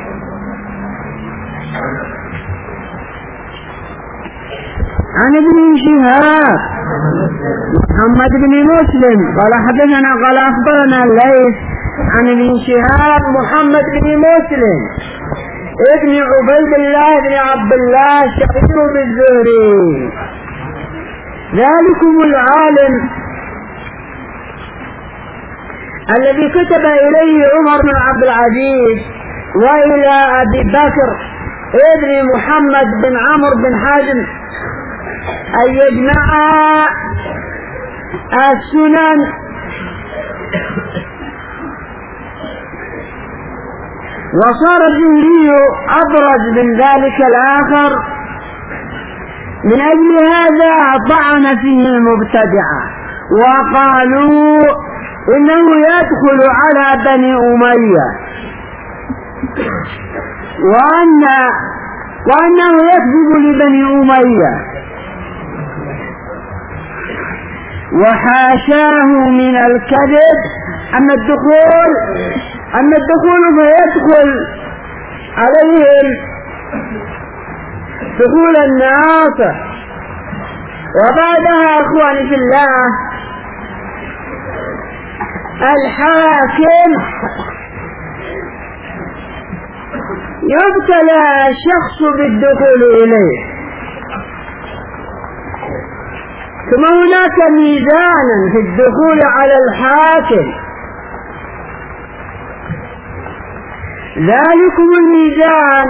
عن ابن شهاب محمد بن مسلم قال حدثنا قال أخبرنا الليث عن ابن شهاب محمد بن مسلم ابن عبيد الله بن عبد الله شهير بالزهري، ذلكم العالم الذي كتب إليه عمر بن عبد العزيز وإلى أبي بكر ابن محمد بن عمرو بن حازم أن يجمع السنن وصار الزهري أبرز من ذلك الآخر، من أجل هذا طعن فيه المبتدعة وقالوا إنه يدخل على بني أمية وأن وأنه يكذب لبني أمية، وحاشاه من الكذب. أما الدخول أما الدخول فيدخل عليهم دخول الناس. وبعدها أخواني في الله، الحاكم يبتلى الشخص بالدخول إليه، ثم هناك ميزانا في الدخول على الحاكم، ذلكم الميزان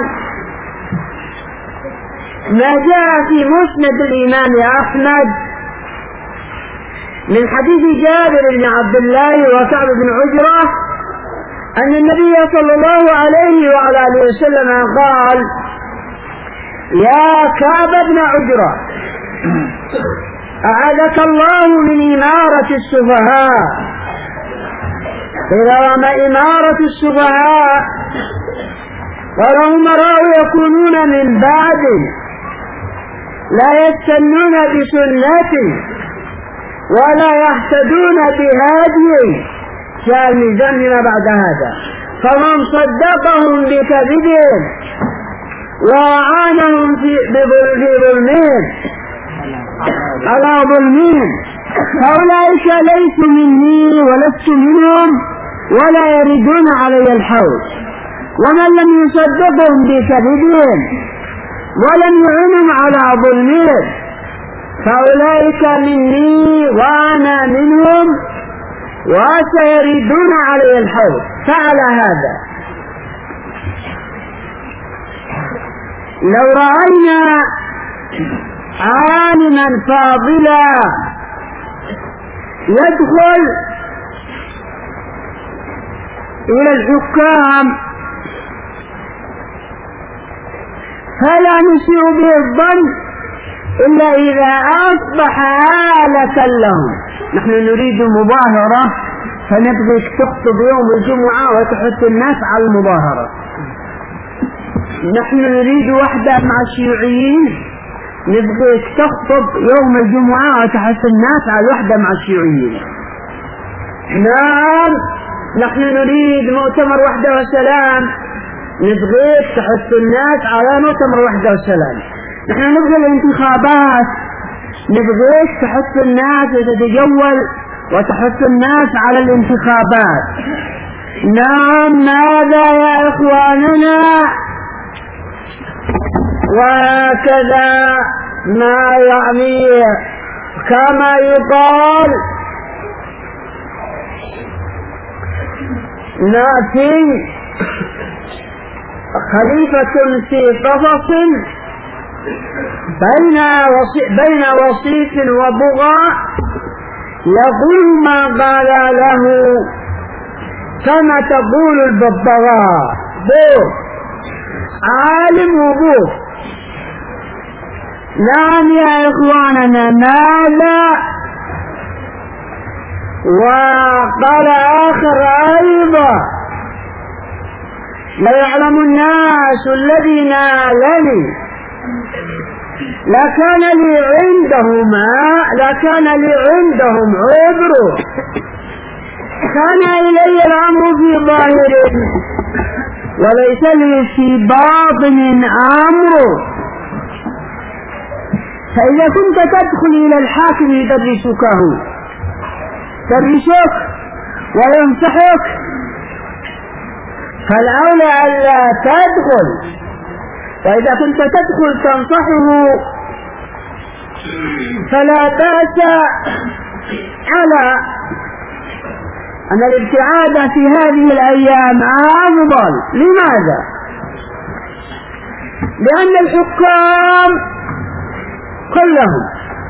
ما جاء في مسند الإمام أحمد من حديث جابر بن عبد الله وكعب بن عجرة أن النبي صلى الله عليه وعلى آله وسلم قال: يا كعب بن عجرة أعاذك الله من إمارة السفهاء. إذا وما إمارة السفهاء قال: أمراء يكونون من بعد لا يستنون بسنتي ولا يهتدون بهدي، جاء الميزان ما بعد هذا، فمن صدقهم بكذبهم وأعانهم في ظلمهم على ظلمهم فأولئك ليسوا مني ولست منهم ولا يردون علي الحوض. ومن لم يصدقهم بكذبهم ولم يعنهم على ظلمهم فأولئك مني وأنا منهم وسيردون علي الحوض. فعلى هذا لو رأينا عالما فاضلا يدخل إلى الحكام فلا نسيء به الظن إلا إذا أصبح آلة لهم. نحن نريد مظاهرة فنبغيك تخطب يوم الجمعة وتحث الناس على المظاهرة. نحن نريد وحدة مع الشيوعيين، نبغيك تخطب يوم الجمعة وتحث الناس على الوحدة مع الشيوعيين. نعم، نحن نريد مؤتمر وحدة وسلام، نبغيك تحث الناس على مؤتمر وحدة وسلام. نحن نبغي الانتخابات، نبغيك تحث الناس وتتجول وتحث الناس على الانتخابات. نعم، ماذا يا إخواننا؟ وكذا ما يعني كما يقال نأتي خليفة في قفص بين وصي بين وصيف وبغاء يقول ما قال له كما تقول الببغاء بو عالم وبو. نعم يا إخواننا، ماذا؟ وقال آخر أيضا لا يعلم الناس الذين نالني لكان لي عندهما لكان لي عندهم عذر، كان إلي الأمر في ظاهر وليس لي في باطن أمر. فإذا كنت تدخل إلى الحاكم يدرسكه يدرسك وينصحك، فالأولى ألا تدخل. وإذا كنت تدخل تنصحه فلا بأس على أن الابتعاد في هذه الأيام أفضل. لماذا؟ لأن الحكام كلهم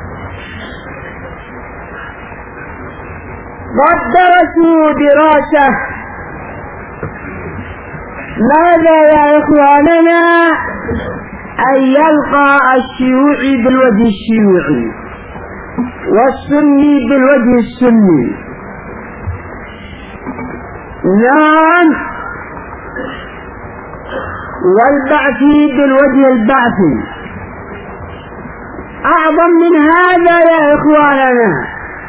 قد درسوا دراسة. ماذا يا إخواننا؟ أن يلقى الشيوعي بالوجه الشيوعي والسني بالوجه السني. نعم، والبعثي بالوجه البعثي. أعظم من هذا يا إخواننا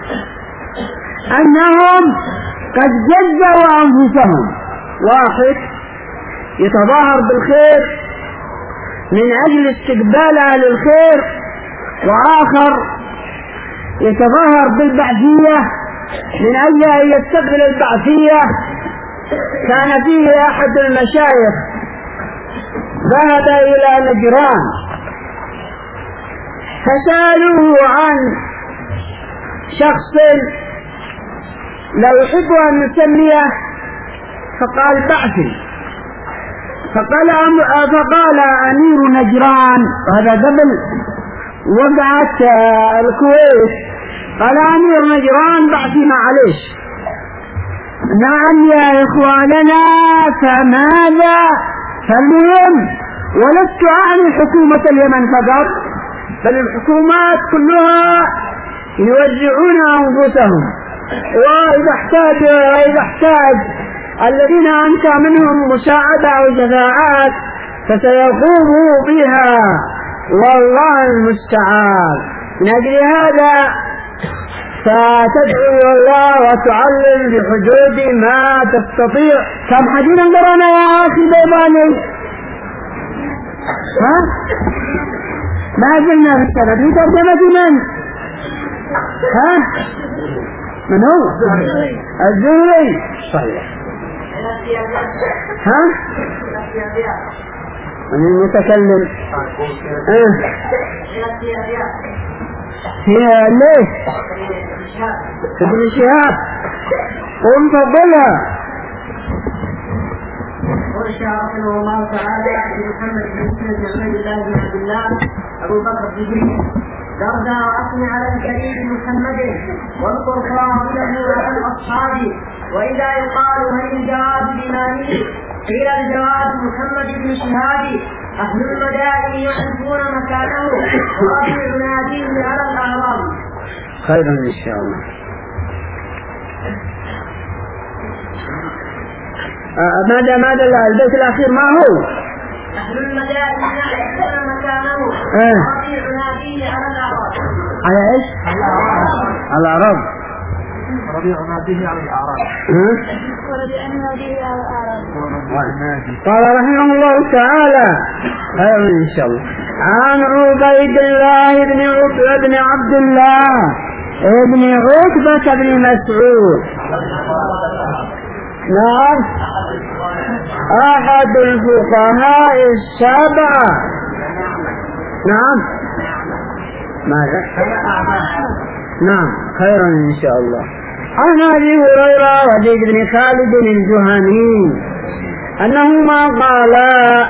أنهم قد جزوا أنفسهم. واحد يتظاهر بالخير من أجل استقبال أهل الخير، وآخر يتظاهر بالبعثية من أجل أن يستقبل البعثية. كان فيه أحد المشايخ ذهب إلى نجران فسألوه عن شخص لا يحب أن نسميه، فقال بعثي. فقال فقال أمير نجران، وهذا قبل وقعت الكويت، قال أمير نجران بعثي معليش. نعم يا إخواننا، فماذا؟ فالمهم، ولست أعني حكومة اليمن فقط، بل الحكومات كلها يوزعون أنفسهم، وإذا احتاج وإذا احتاج الذين أنت منهم مساعدة أو شفاعات فسيقوموا بها، والله المستعان. من أجل هذا فتدعو الله وتعلم بحدود ما تستطيع. كم حديثا قرأنا يا أخي بيباني؟ ها؟ ما زلنا في السنة في ترجمة من؟ ها؟ من هو؟ الزهري. صحيح. ها؟ من المتكلم؟ اه هي ليه؟ ابن شهاب. قم فضلها. ورشا رحمه الله تعالى محمد بن مسلم بن عبد الله بن عبد الله أبو بكر الصديق درجة وأثني على الكريم محمد واذكر فاضله عن أصحابه. وإذا يقال هل الجواب بإمامه قيل الجواب محمد بن شهاب. أهل المدائن يعرفون مكانه ورفع يناديه على الأعراب. خيرا إن شاء الله. آه ماذا ماذا البيت الأخير ما هو؟ أهل المدائن يعرفون مكانه آه. ورفع يناديه على الأعراب. على إيش؟ على الأعراب. ربيع ناديه على الأعراب. قال رحمه الله تعالى خير إن شاء الله. عن عبيد الله بن عتبة بن عبد الله ابن عتبة بن مسعود. نعم، أحد الفقهاء السبعة. نعم، ماذا؟ نعم، خيرا إن شاء الله. عن أبي هريرة وزيد بن خالد الجهني أنهما قالا: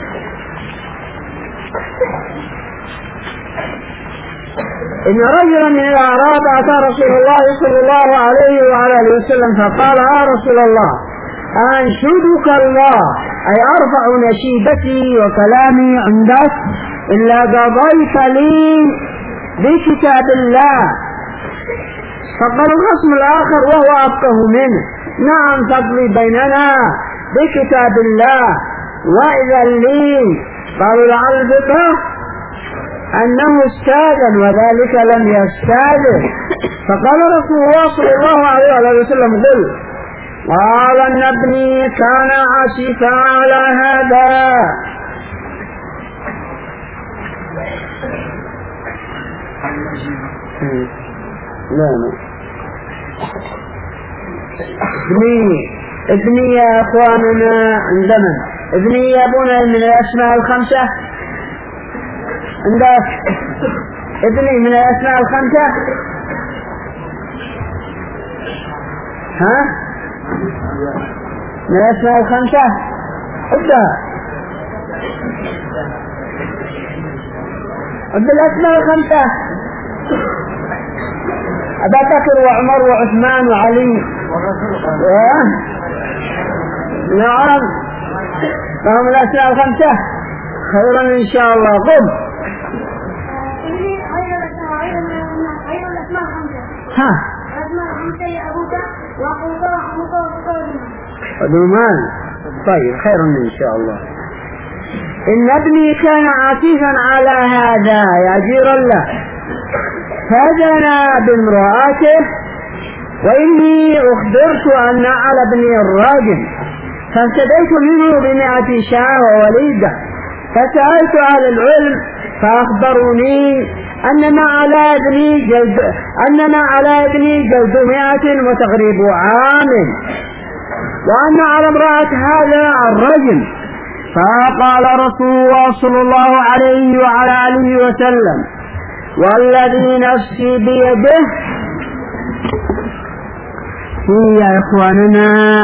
إن رجلا من الأعراب أتى رسول الله صلى الله عليه وعلى آله وسلم فقال: يا رسول الله، أنشدك الله، أي أرفع نشيدتي وكلامي عندك إلا قضيت لي بكتاب الله. فقال الخصم الآخر وهو أفقه منه: نعم، تقضي بيننا بكتاب الله وإذا لي. قالوا: لعل الفقه أنه استاذن وذلك لم يستاذن. فقال رسول الله صلى الله عليه وسلم: قل. قال: إن ابني كان عاصفا على هذا. لا لا ابني ابني يا أخواننا عندنا ابني يا ابونا من الأسماء الخمسة. عندك ابني من الأسماء الخمسة؟ ها؟ من الأسماء الخمسة؟ ابدأ ابدأ الأسماء الخمسة: أبا بكر وعمر وعثمان وعلي. نعم، فهم الأسماء الخمسة. خيرا إن شاء الله. قم. ها ودومان. طيب، خير إن شاء الله. إن ابني كان عاطفا على هذا يا جير الله، فزنى بامرأته، وإني أخبرت أن على ابني الراجل، فافتديت منه بمئة شاة ووليدة. فسألت أهل العلم فأخبروني أننا على ابني جلد أننا على ابني جلد مئة وتغريب عام، وأن على امرأة هذا الرجل. فقال رسول الله صلى الله عليه وعلى آله وسلم: والذي نفسي بيده. في يا إخواننا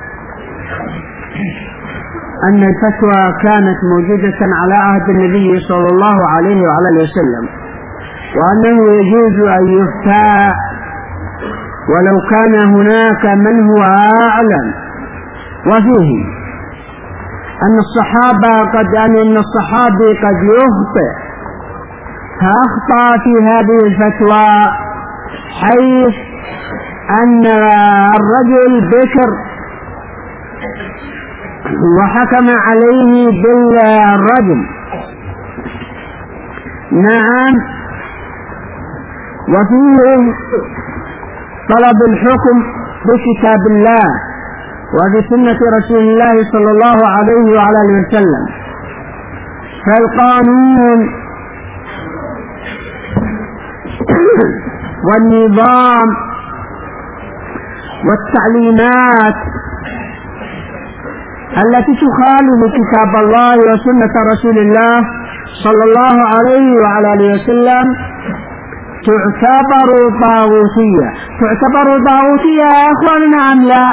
أن الفتوى كانت موجودة على عهد النبي صلى الله عليه وعلى آله وسلم، وأنه يجوز أن يفتى ولو كان هناك من هو أعلم. وفيه أن الصحابة قد أن الصحابي قد يخطئ، فأخطأ في هذه الفتوى، حيث أن الرجل بكر وحكم عليه بالرجم. نعم، وفيه طلب الحكم بكتاب الله وبسنة رسول الله صلى الله عليه وعلى آله وسلم. فالقانون والنظام والتعليمات التي تخالف كتاب الله وسنة رسول الله صلى الله عليه وعلى آله وسلم تعتبر طاغوتية. تعتبر طاغوتية يا أخواننا أم لا؟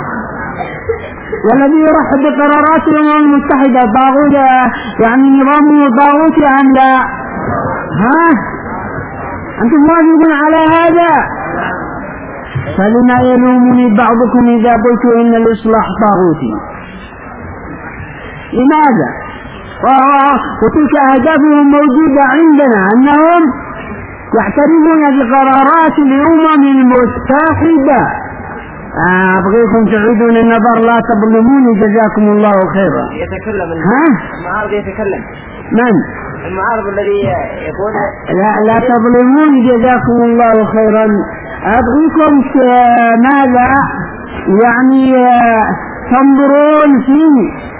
والذي يرحب بقرارات الأمم المتحدة طاغوتية، يعني نظامه طاغوتي أم لا؟ ها؟ أنتم موافقون على هذا؟ فلما يلومني بعضكم إذا قلت إن الإصلاح طاغوتي؟ لماذا؟ وتلك أهدافهم موجودة عندنا، أنهم يعترفون بقرارات الأمم المتحدة. أبغيكم تعيدون النظر، لا تظلموني جزاكم الله خيرا. يتكلم ها؟ المعارض يتكلم. من؟ المعارض الذي يقول لا لا تظلموني جزاكم الله خيرا. أبغيكم ماذا؟ يعني تنظرون فيه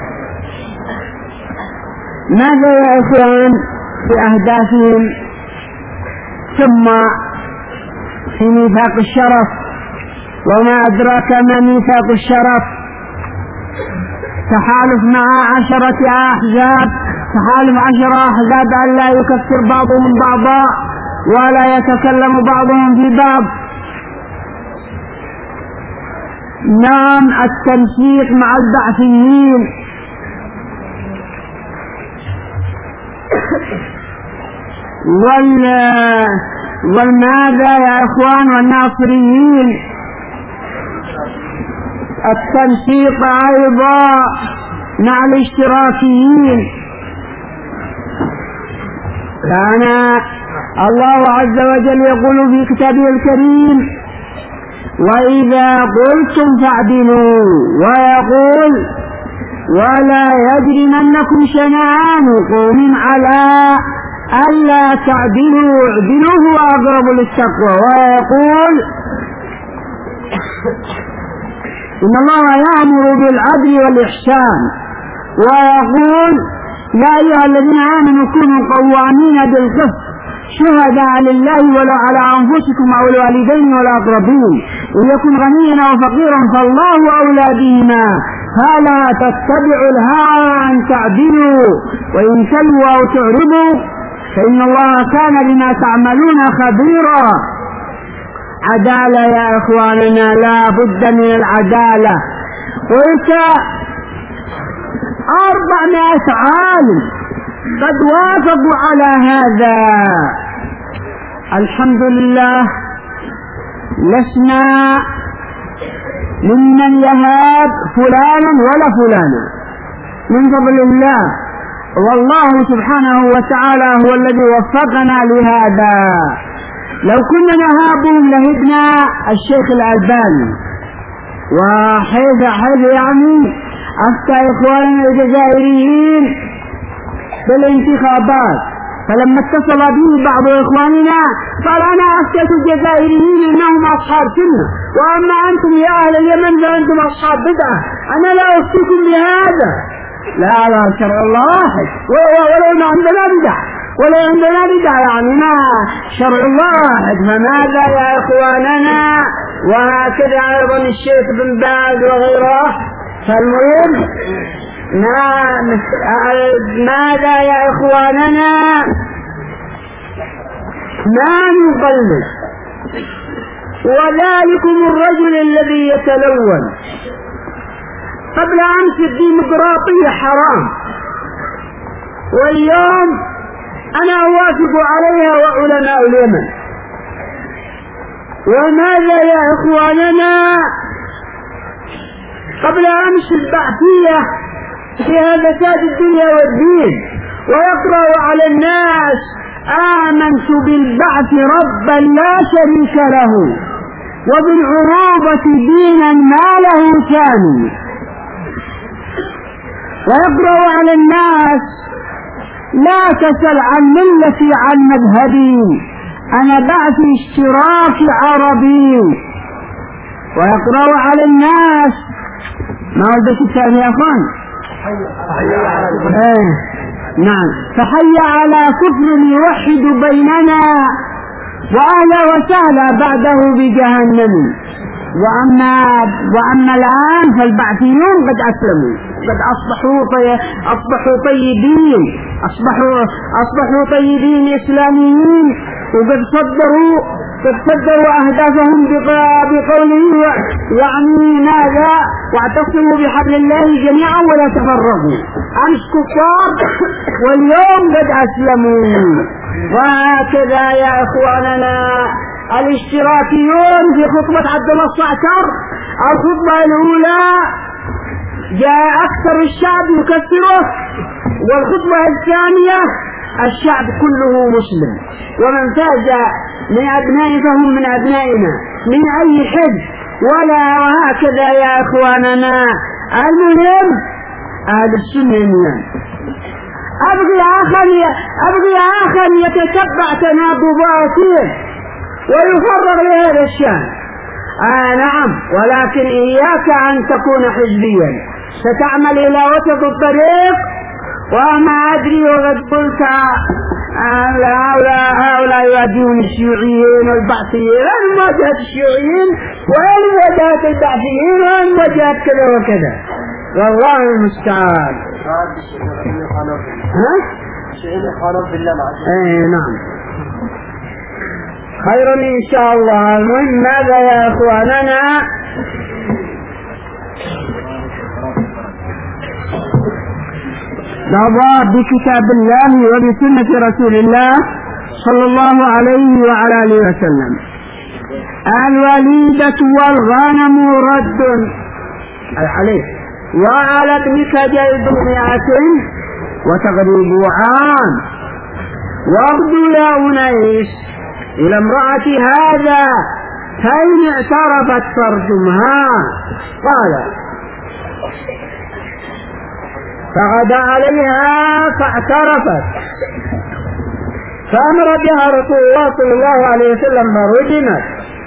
ماذا يا إخوان بأهدافهم، ثم في ميثاق الشرف. وما أدراك ما ميثاق الشرف؟ تحالف مع عشرة أحزاب، تحالف عشرة أحزاب أن لا يكفر بعضهم بعضا ولا يتكلم بعضهم في بعض. نعم، التنسيق مع البعثيين. وال والماذا يا إخوان والناصريين؟ التنسيق أيضا مع الاشتراكيين. كان الله عز وجل يقول في كتابه الكريم: وإذا قلتم فاعدلوا، ويقول: ولا يجرمنكم شنآن قوم على ألا تعدلوا اعدلوا هو أقرب للتقوى، ويقول: إن الله يأمر بالعدل والإحسان، ويقول: يا أيها الذين آمنوا كونوا قوامين بالقسط شهداء لله ولو على أنفسكم أو الوالدين والأقربين إن يكن غنيا أو فقيرا فالله أولى بهما فلا تتبعوا الهوى أن تعدلوا وإن تلووا أو تعرضوا فإن الله كان بما تعملون خبيرا. عدالة يا إخواننا، لا بد من العدالة. قلت أربعمائة عالم قد وافقوا على هذا. الحمد لله، لسنا ممن يهاب فلانا ولا فلانا، من فضل الله، والله سبحانه وتعالى هو الذي وفقنا لهذا. لو كنا نهابهم لهبنا الشيخ الألباني، وحيث حيث يعني أفتى إخواننا الجزائريين بالانتخابات، فلما اتصل به بعض إخواننا قال: أنا أفتيت الجزائريين إنهم أصحاب سنة، وأما أنتم يا أهل اليمن فأنتم أصحاب بدعة، أنا لا أفتيكم بهذا. لا لا شرع الله واحد، ولو عندنا بدعة ولا عندنا بدعة يعني ما شرع الله واحد. فماذا يا إخواننا؟ وهكذا أيضا الشيخ بن باز وغيره. فالمهم ماذا يا إخواننا؟ ما نقلد. وذلكم الرجل الذي يتلون قبل أمس الديمقراطية حرام، واليوم أنا أوافق عليها وعلماء اليمن. وماذا يا إخواننا؟ قبل أمس البعثية فيها فساد الدنيا والدين، ويقرأ على الناس: آمنت بالبعث ربا لا شريك له وبالعروبة دينا ما له ثاني. ويقرأ على الناس: لا تسل عن ملتي عن مذهبي، أنا بعثي اشتراك عربي. ويقرأ على الناس ما ودك الثاني يا أخوان؟ آه. نعم، فحي على كفر يوحد بيننا وأهلا وسهلا بعده بجهنم. وأما, وأما الآن فالبعثيون قد أسلموا، قد أصبحوا, طي... أصبحوا طيبين، أصبحوا, أصبحوا طيبين إسلاميين، وقد صدروا قد صدروا أهدافهم بقوله يعني ماذا؟ واعتصموا بحبل الله جميعا ولا تفرقوا. أمس كفار واليوم قد أسلموا. وهكذا يا إخواننا الاشتراكيون في خطبة عبد الله الصعتر الخطبة الأولى جاء أكثر الشعب يكفره، والخطبة الثانية الشعب كله مسلم، ومن فاز من أبنائه فهم من أبنائنا من أي حزب ولا. وهكذا يا إخواننا. المهم أهل السنة. أبغي آخر أبغي آخر يتتبع تناقضاته ويفرغ لهذا الشأن. آه نعم، ولكن إياك أن تكون حزبيا، ستعمل إلى وسط الطريق. وما أدري وقد قلت هؤلاء هؤلاء يواجهون الشيوعيين والبعثيين. وين مواجهة الشيوعيين وين مواجهة البعثيين وين مواجهة كذا وكذا؟ والله المستعان. ها؟ ايه نعم. خير ان شاء الله. المهم ماذا يا اخواننا؟ نظر بكتاب الله وبسنة رسول الله صلى الله عليه وعلى آله وسلم. الوليدة والغنم رد عليه وعلى ابنك جلد مئة وتغريب عام. واغدو يا أنيس إلى امرأة هذا فإن اعترفت فارجمها. قال فغدا عليها فاعترفت فأمر بها رسول الله صلى الله عليه وسلم فرجمت.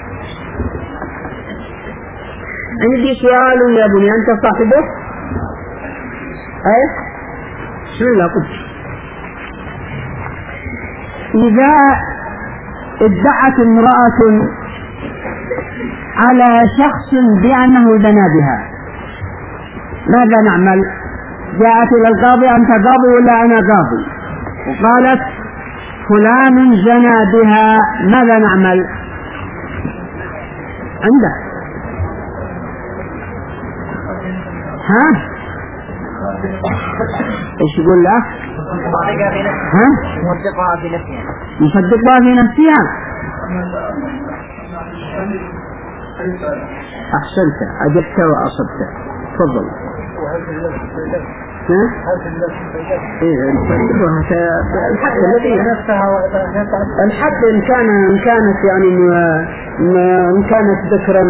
عندي سؤال يا بني، أنت صاحبه؟ أيه؟ شو لا قلت؟ إذا ادعت امرأة على شخص بأنه زنى بها ماذا نعمل؟ جاءت إلى القاضي أنت قاضي ولا أنا قاضي وقالت فلان زنى بها، ماذا نعمل؟ عنده ها؟ ايش يقول له؟ ها؟ مصدقها في نفسها. مصدقها في نفسها. أحسنت، أجبت وأصبت. تفضل. ها؟ إيه الحد الذي الحد إن كان إن كانت يعني إن كانت ذكرا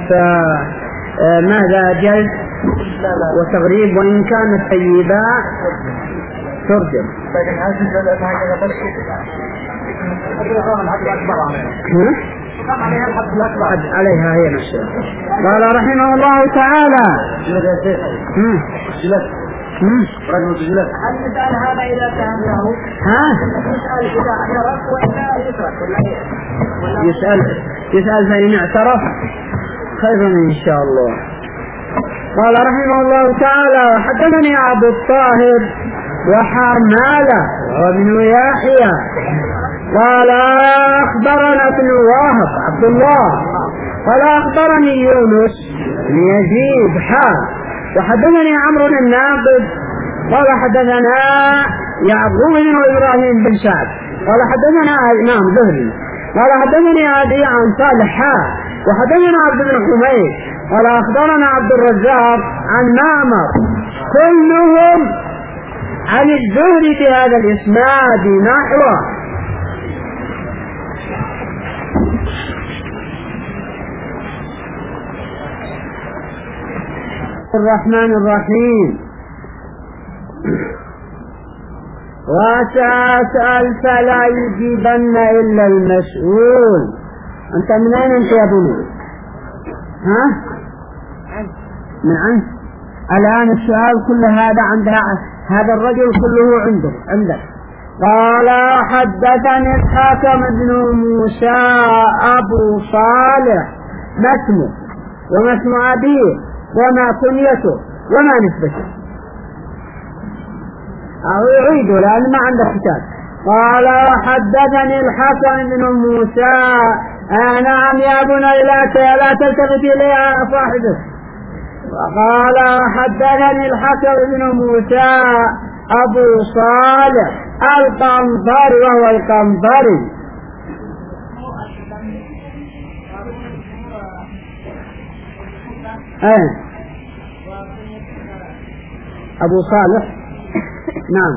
فماذا جلد وتغريب، وإن كانت طيبة ترجم. لكن هذه الحد عليها هي نفسها. قال رحمه الله تعالى هل نسأل هذا إذا فهمناه؟ ها؟ نسأل إذا اعترف وإذا يترك ولا يسأل يسأل فإن اعترف خير إن شاء الله. قال رحمه الله تعالى وحدثني أبو الطاهر وحرمالة وابن يحيى قال أخبرنا ابن وهب عبد الله قال أخبرني يونس بن يزيد حا وحدثني عمرو بن ناقد قال حدثنا يعقوب بن إبراهيم بن سعد قال حدثنا إمام زهري قال حدثني أبي عن صالح حا وحدثنا عبد بن حميد قال أخبرنا عبد الرزاق عن معمر كلهم عن الزهري في هذا الإسناد نحوه. الرحمن الرحيم. وسأسأل فلا يجيبن إلا المسؤول. أنت من أين أنت يا بني؟ ها؟ من عنه. الآن السؤال كل هذا عندها هذا الرجل كله عنده عندك. قال حدثني الحاكم بن موسى أبو صالح ما اسمه وما اسم أبيه وما كنيته وما نسبته. أو يعيده لأن ما عنده كتاب. قال حدثني الحكم بن موسى آه نعم يا بني لا تلتفت إليها صاحبه. وقال حدثني الحكم بن موسى أبو صالح القنطري وهو القنطري. ايه ابو صالح نعم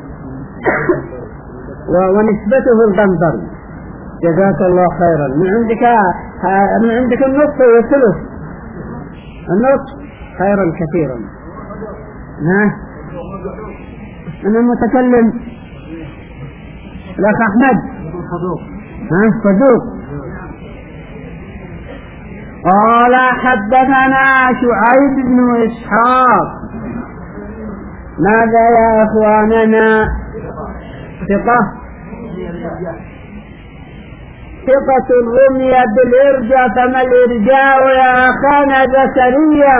ونسبته القنطري. جزاك الله خيرا. من عندك من عندك النصف والثلث النصف خيرا كثيرا. ها من المتكلم الاخ احمد ها صدوق. قال حدثنا شعيب بن إسحاق. ماذا يا أخواننا؟ ثقة ثقة الرمية بالإرجاء، فما الإرجاء يا أخانا زكريا؟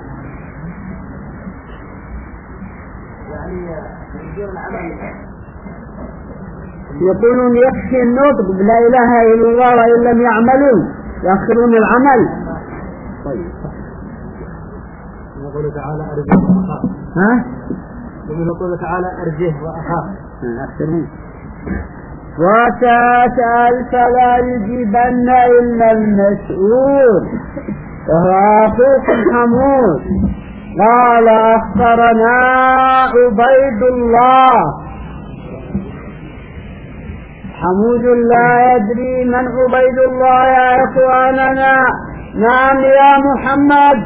يقولون يكفي النطق بلا إله إلا الله وإن لم يعملوا، يأخرون العمل. طيب يقول تعالى أرجه وأخاف. ها؟ يقول تعالى أرجه وأخاف. أحسنين. وتسأل فلا يجيبن إلا المسؤول وهو أخوك حمود. قال أخبرنا عبيد الله. حمود لا يدري من عبيد الله يا إخواننا. نعم يا محمد.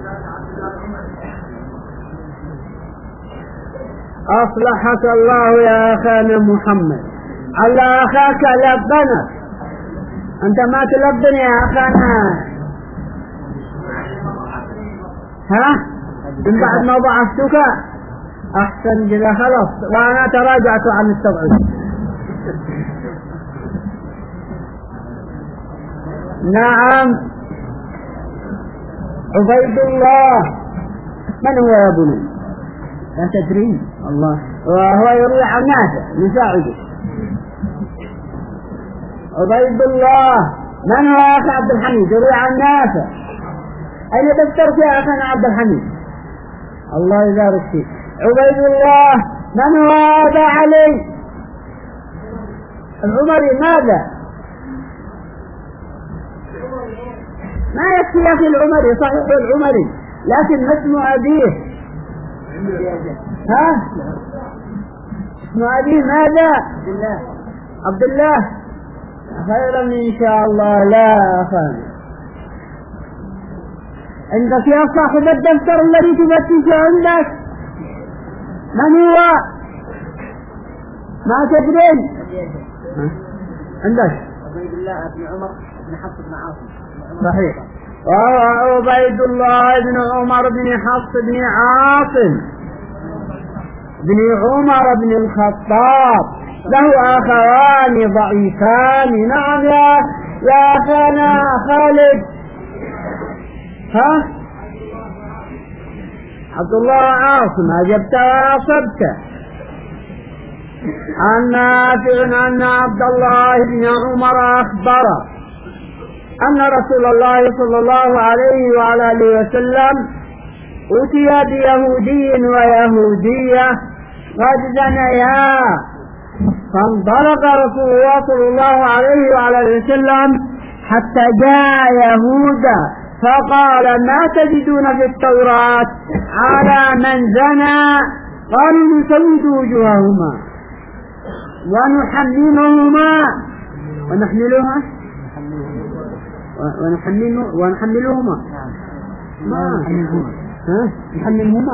أصلحك الله يا أخانا محمد. على أخاك لبنا، أنت ما تلبني يا أخانا. ها؟ من بعد ما ضعفتك أحسن جدا خلاص، وأنا تراجعت عن السبع. نعم عبيد الله. من هو يا بني؟ لا تدري الله. وهو يروي عن نافع يساعده. عبيد الله. من هو يا أخي عبد الحميد؟ يروي عن نافع. أين دفترك يا أخي عبد الحميد؟ الله يبارك فيك. عبيد الله. من هو هذا علي العمري؟ ماذا؟ ما يكفي يا أخي العمري، صحيح العمري، لكن ما اسم أبيه؟ ها؟ اسم أبيه ماذا؟ عبد الله. عبد الله خيرا إن شاء الله. لا أخي عندك يا صاحب الدفتر الذي تفتش عندك من هو؟ ما تدرين؟ عندك عبيد الله بن عمر بن حفص بن عاصم. صحيح. وهو عبيد الله بن عمر بن حفص بن عاصم بن عمر بن الخطاب، له أخوان ضعيفان. نعم يا يا أخانا خالد. ها؟ عبد الله عاصم. أجبت وأصبت. عن نافع أن عبد الله بن عمر أخبره أن رسول الله صلى الله عليه وعلى آله وسلم أتي بيهودي ويهودية قد زنيا، فانطلق رسول الله صلى الله عليه وعلى آله وسلم حتى جاء يهودا فقال ما تجدون في التوراة على من زنى؟ قالوا نسود وجوههما ونحملهما ونحملها ونحمله ونحملهما ما ها نحملهما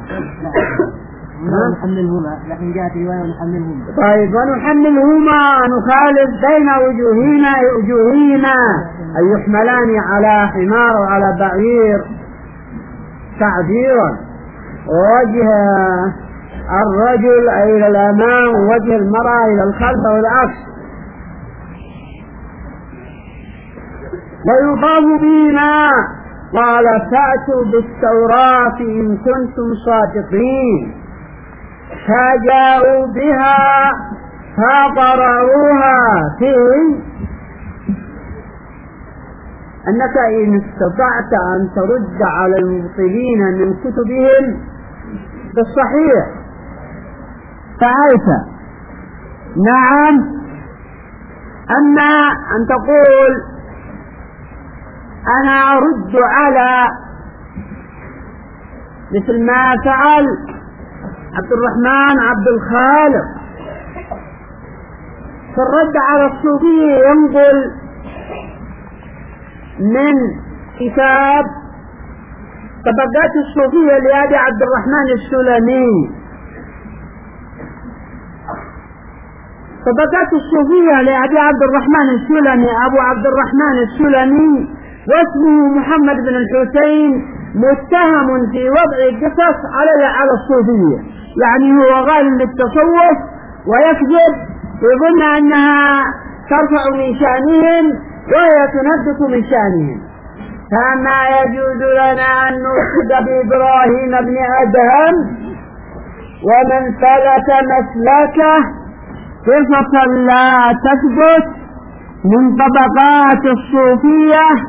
لا نحملهما، لكن جاءت رواية نحملهما. طيب ونحملهما نخالف بين وجوهنا وجوهنا أي يحملان على حمار وعلى بعير تعبيرا، ووجه الرجل أي إلى الأمام ووجه المرأة إلى الخلف والعكس. ويضاف بنا قال فأتوا بالتوراة إن كنتم صادقين، فجاءوا بها فقرأوها فيه أنك إن استطعت أن ترد على المبطلين من كتبهم بالصحيح فعلت. نعم. أما أن تقول أنا أرد على مثل ما فعل عبد الرحمن عبد الخالق في الرد على الصوفية، ينقل من كتاب طبقات الصوفية لأبي عبد الرحمن السلمي. طبقات الصوفية لأبي عبد الرحمن السلمي أبو عبد الرحمن السلمي واسمه محمد بن الحسين، متهم في وضع القصص على على الصوفية، يعني هو غال للتصوف ويكذب يظن أنها ترفع من شأنهم وهي تنبت من شأنهم. فما يجوز لنا أن نرشد بإبراهيم بن أدهم ومن سلك مسلكه صفة لا تثبت من طبقات الصوفية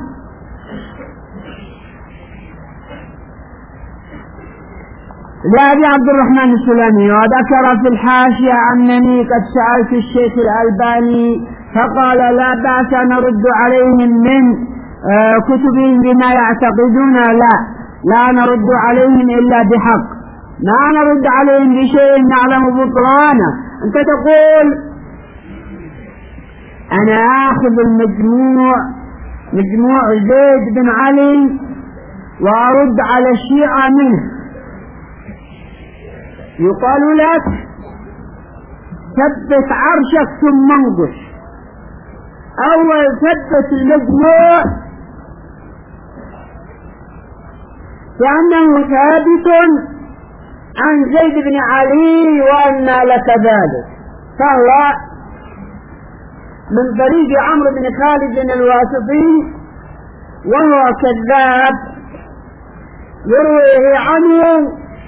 لأبي عبد الرحمن السلمي. وذكر في الحاشية أنني قد سألت الشيخ الألباني فقال لا بأس أن نرد عليهم من كتبهم بما يعتقدون. لا لا نرد عليهم إلا بحق، لا نرد عليهم بشيء نعلم بطلانه. أنت تقول أنا آخذ المجموع مجموع زيد بن علي وأرد على الشيعة منه، يقال لك ثبت عرشك ثم انقش. أول ثبت المجموع لأنه ثابت عن زيد بن علي وأن لك ذلك، فهو من طريق عمرو بن خالد الواسطي وهو كذاب يرويه عنه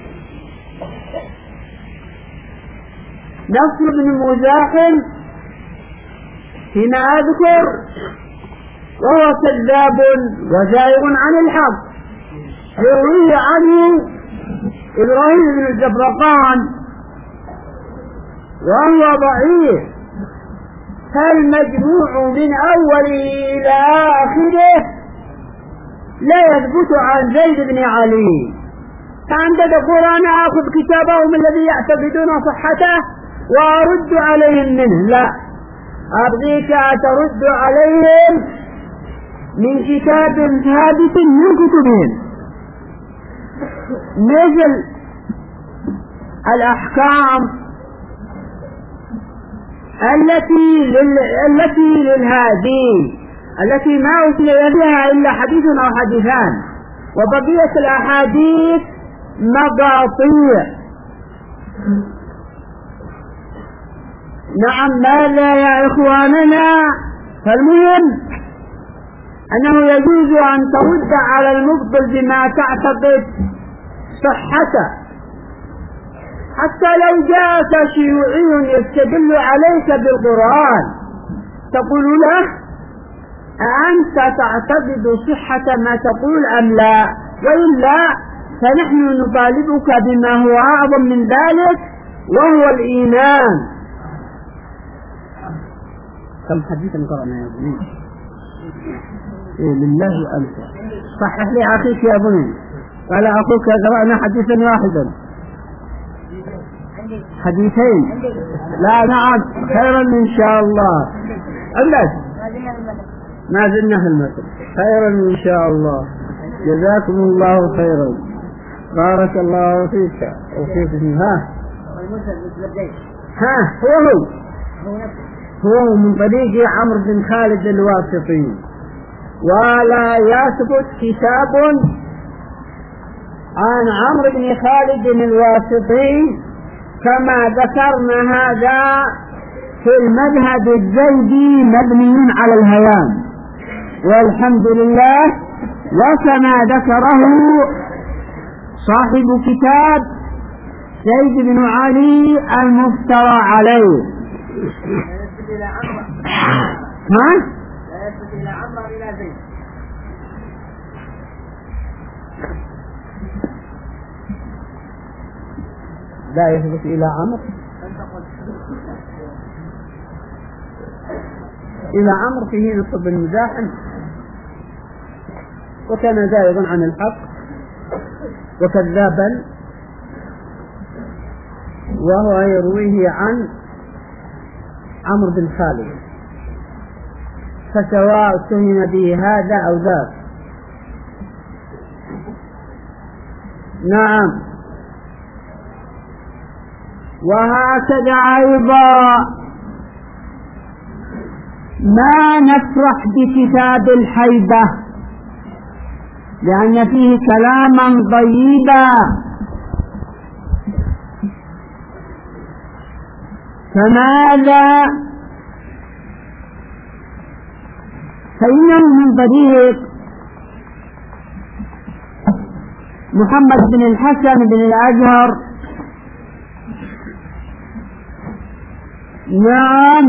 نصر بن مزاحم فيما أذكر، وهو كذاب وزائغ عن الحق. يرويه عنه إبراهيم بن الزبرقان وهو ضعيف. فالمجموع من أوله إلى آخره لا يثبت عن زيد بن علي. فأنت تقول أنا أخذ كتابهم الذي يعتقدون صحته وأرد عليهم منه. لا، أبغيك ترد عليهم من كتاب ثابت من كتبهم، مثل الأحكام التي لل... التي للهادي التي ما أتلي بها إلا حديث أو حديثان، وبقية الأحاديث مقاطيع. نعم، ماذا يا إخواننا؟ فالمهم أنه يجوز أن ترد على المبطل بما تعتقد صحته، حتى لو جاءك شيوعي يستدل عليك بالقرآن تقول له أنت تعتقد صحة ما تقول أم لا؟ وإلا فنحن نطالبك بما هو أعظم من ذلك وهو الإيمان. كم حديثا قرأنا يا ابني؟ إيه لله أنت صحح لي أخيك يا ابني. قال أخوك قرأنا حديثا واحدا حديثين. لا نعم خيرا إن شاء الله. أبلاد ما زلنا في المثل. خيرا إن شاء الله. جزاكم الله خيرا. بارك الله فيك وفيكم. ها ها هو هو هو من طريق عمرو بن خالد الواسطي. ولا يثبت كتاب عن عمرو بن خالد الواسطي كما ذكرنا هذا في المذهب الزيدي مبني على الهيام، والحمد لله. وكما ذكره صاحب كتاب زيد بن علي المفترى عليه. ها؟ لا يثبت إلى عمرو إلى زيد. لا يثبت إلى عمرو إلى عمرو فيه نصب المزاحم وكان زائغا عن الحق وكذابا، وهو يرويه عن عمرو بن خالد، فسواء اتهم به هذا أو ذاك. نعم. وهكذا أيضا ما نفرح بكتاب الحيبة لأن فيه كلاما طيبا. فماذا؟ فإنه من طريق محمد بن الحسن بن الأزهر نعم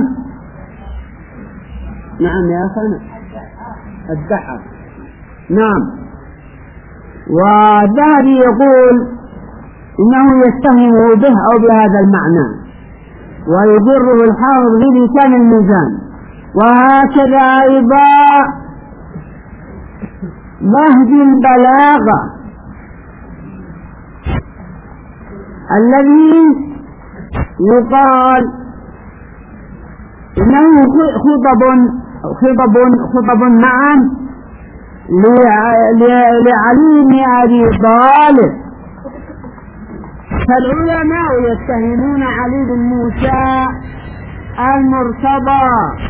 نعم يا أخي الدحر نعم. والذهبي يقول إنه يتهم به أو بهذا المعنى، ويجره الحافظ في لسان الميزان. وهكذا أيضا نهج البلاغة الذي يقال إنه خطب خطب خطب معا لعلي بن أبي طالب. فالعلماء يتهمون علي بن موسى المرتضى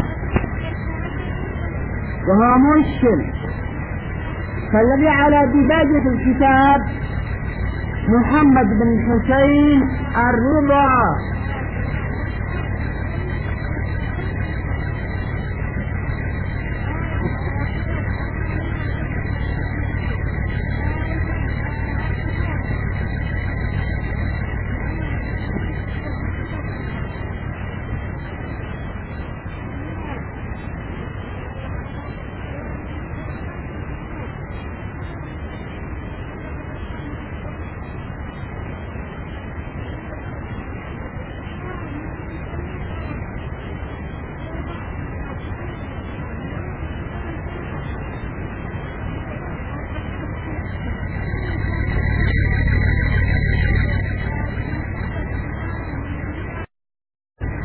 وهو مشكل. فالذي على دباجة الكتاب محمد بن الحسين الرضا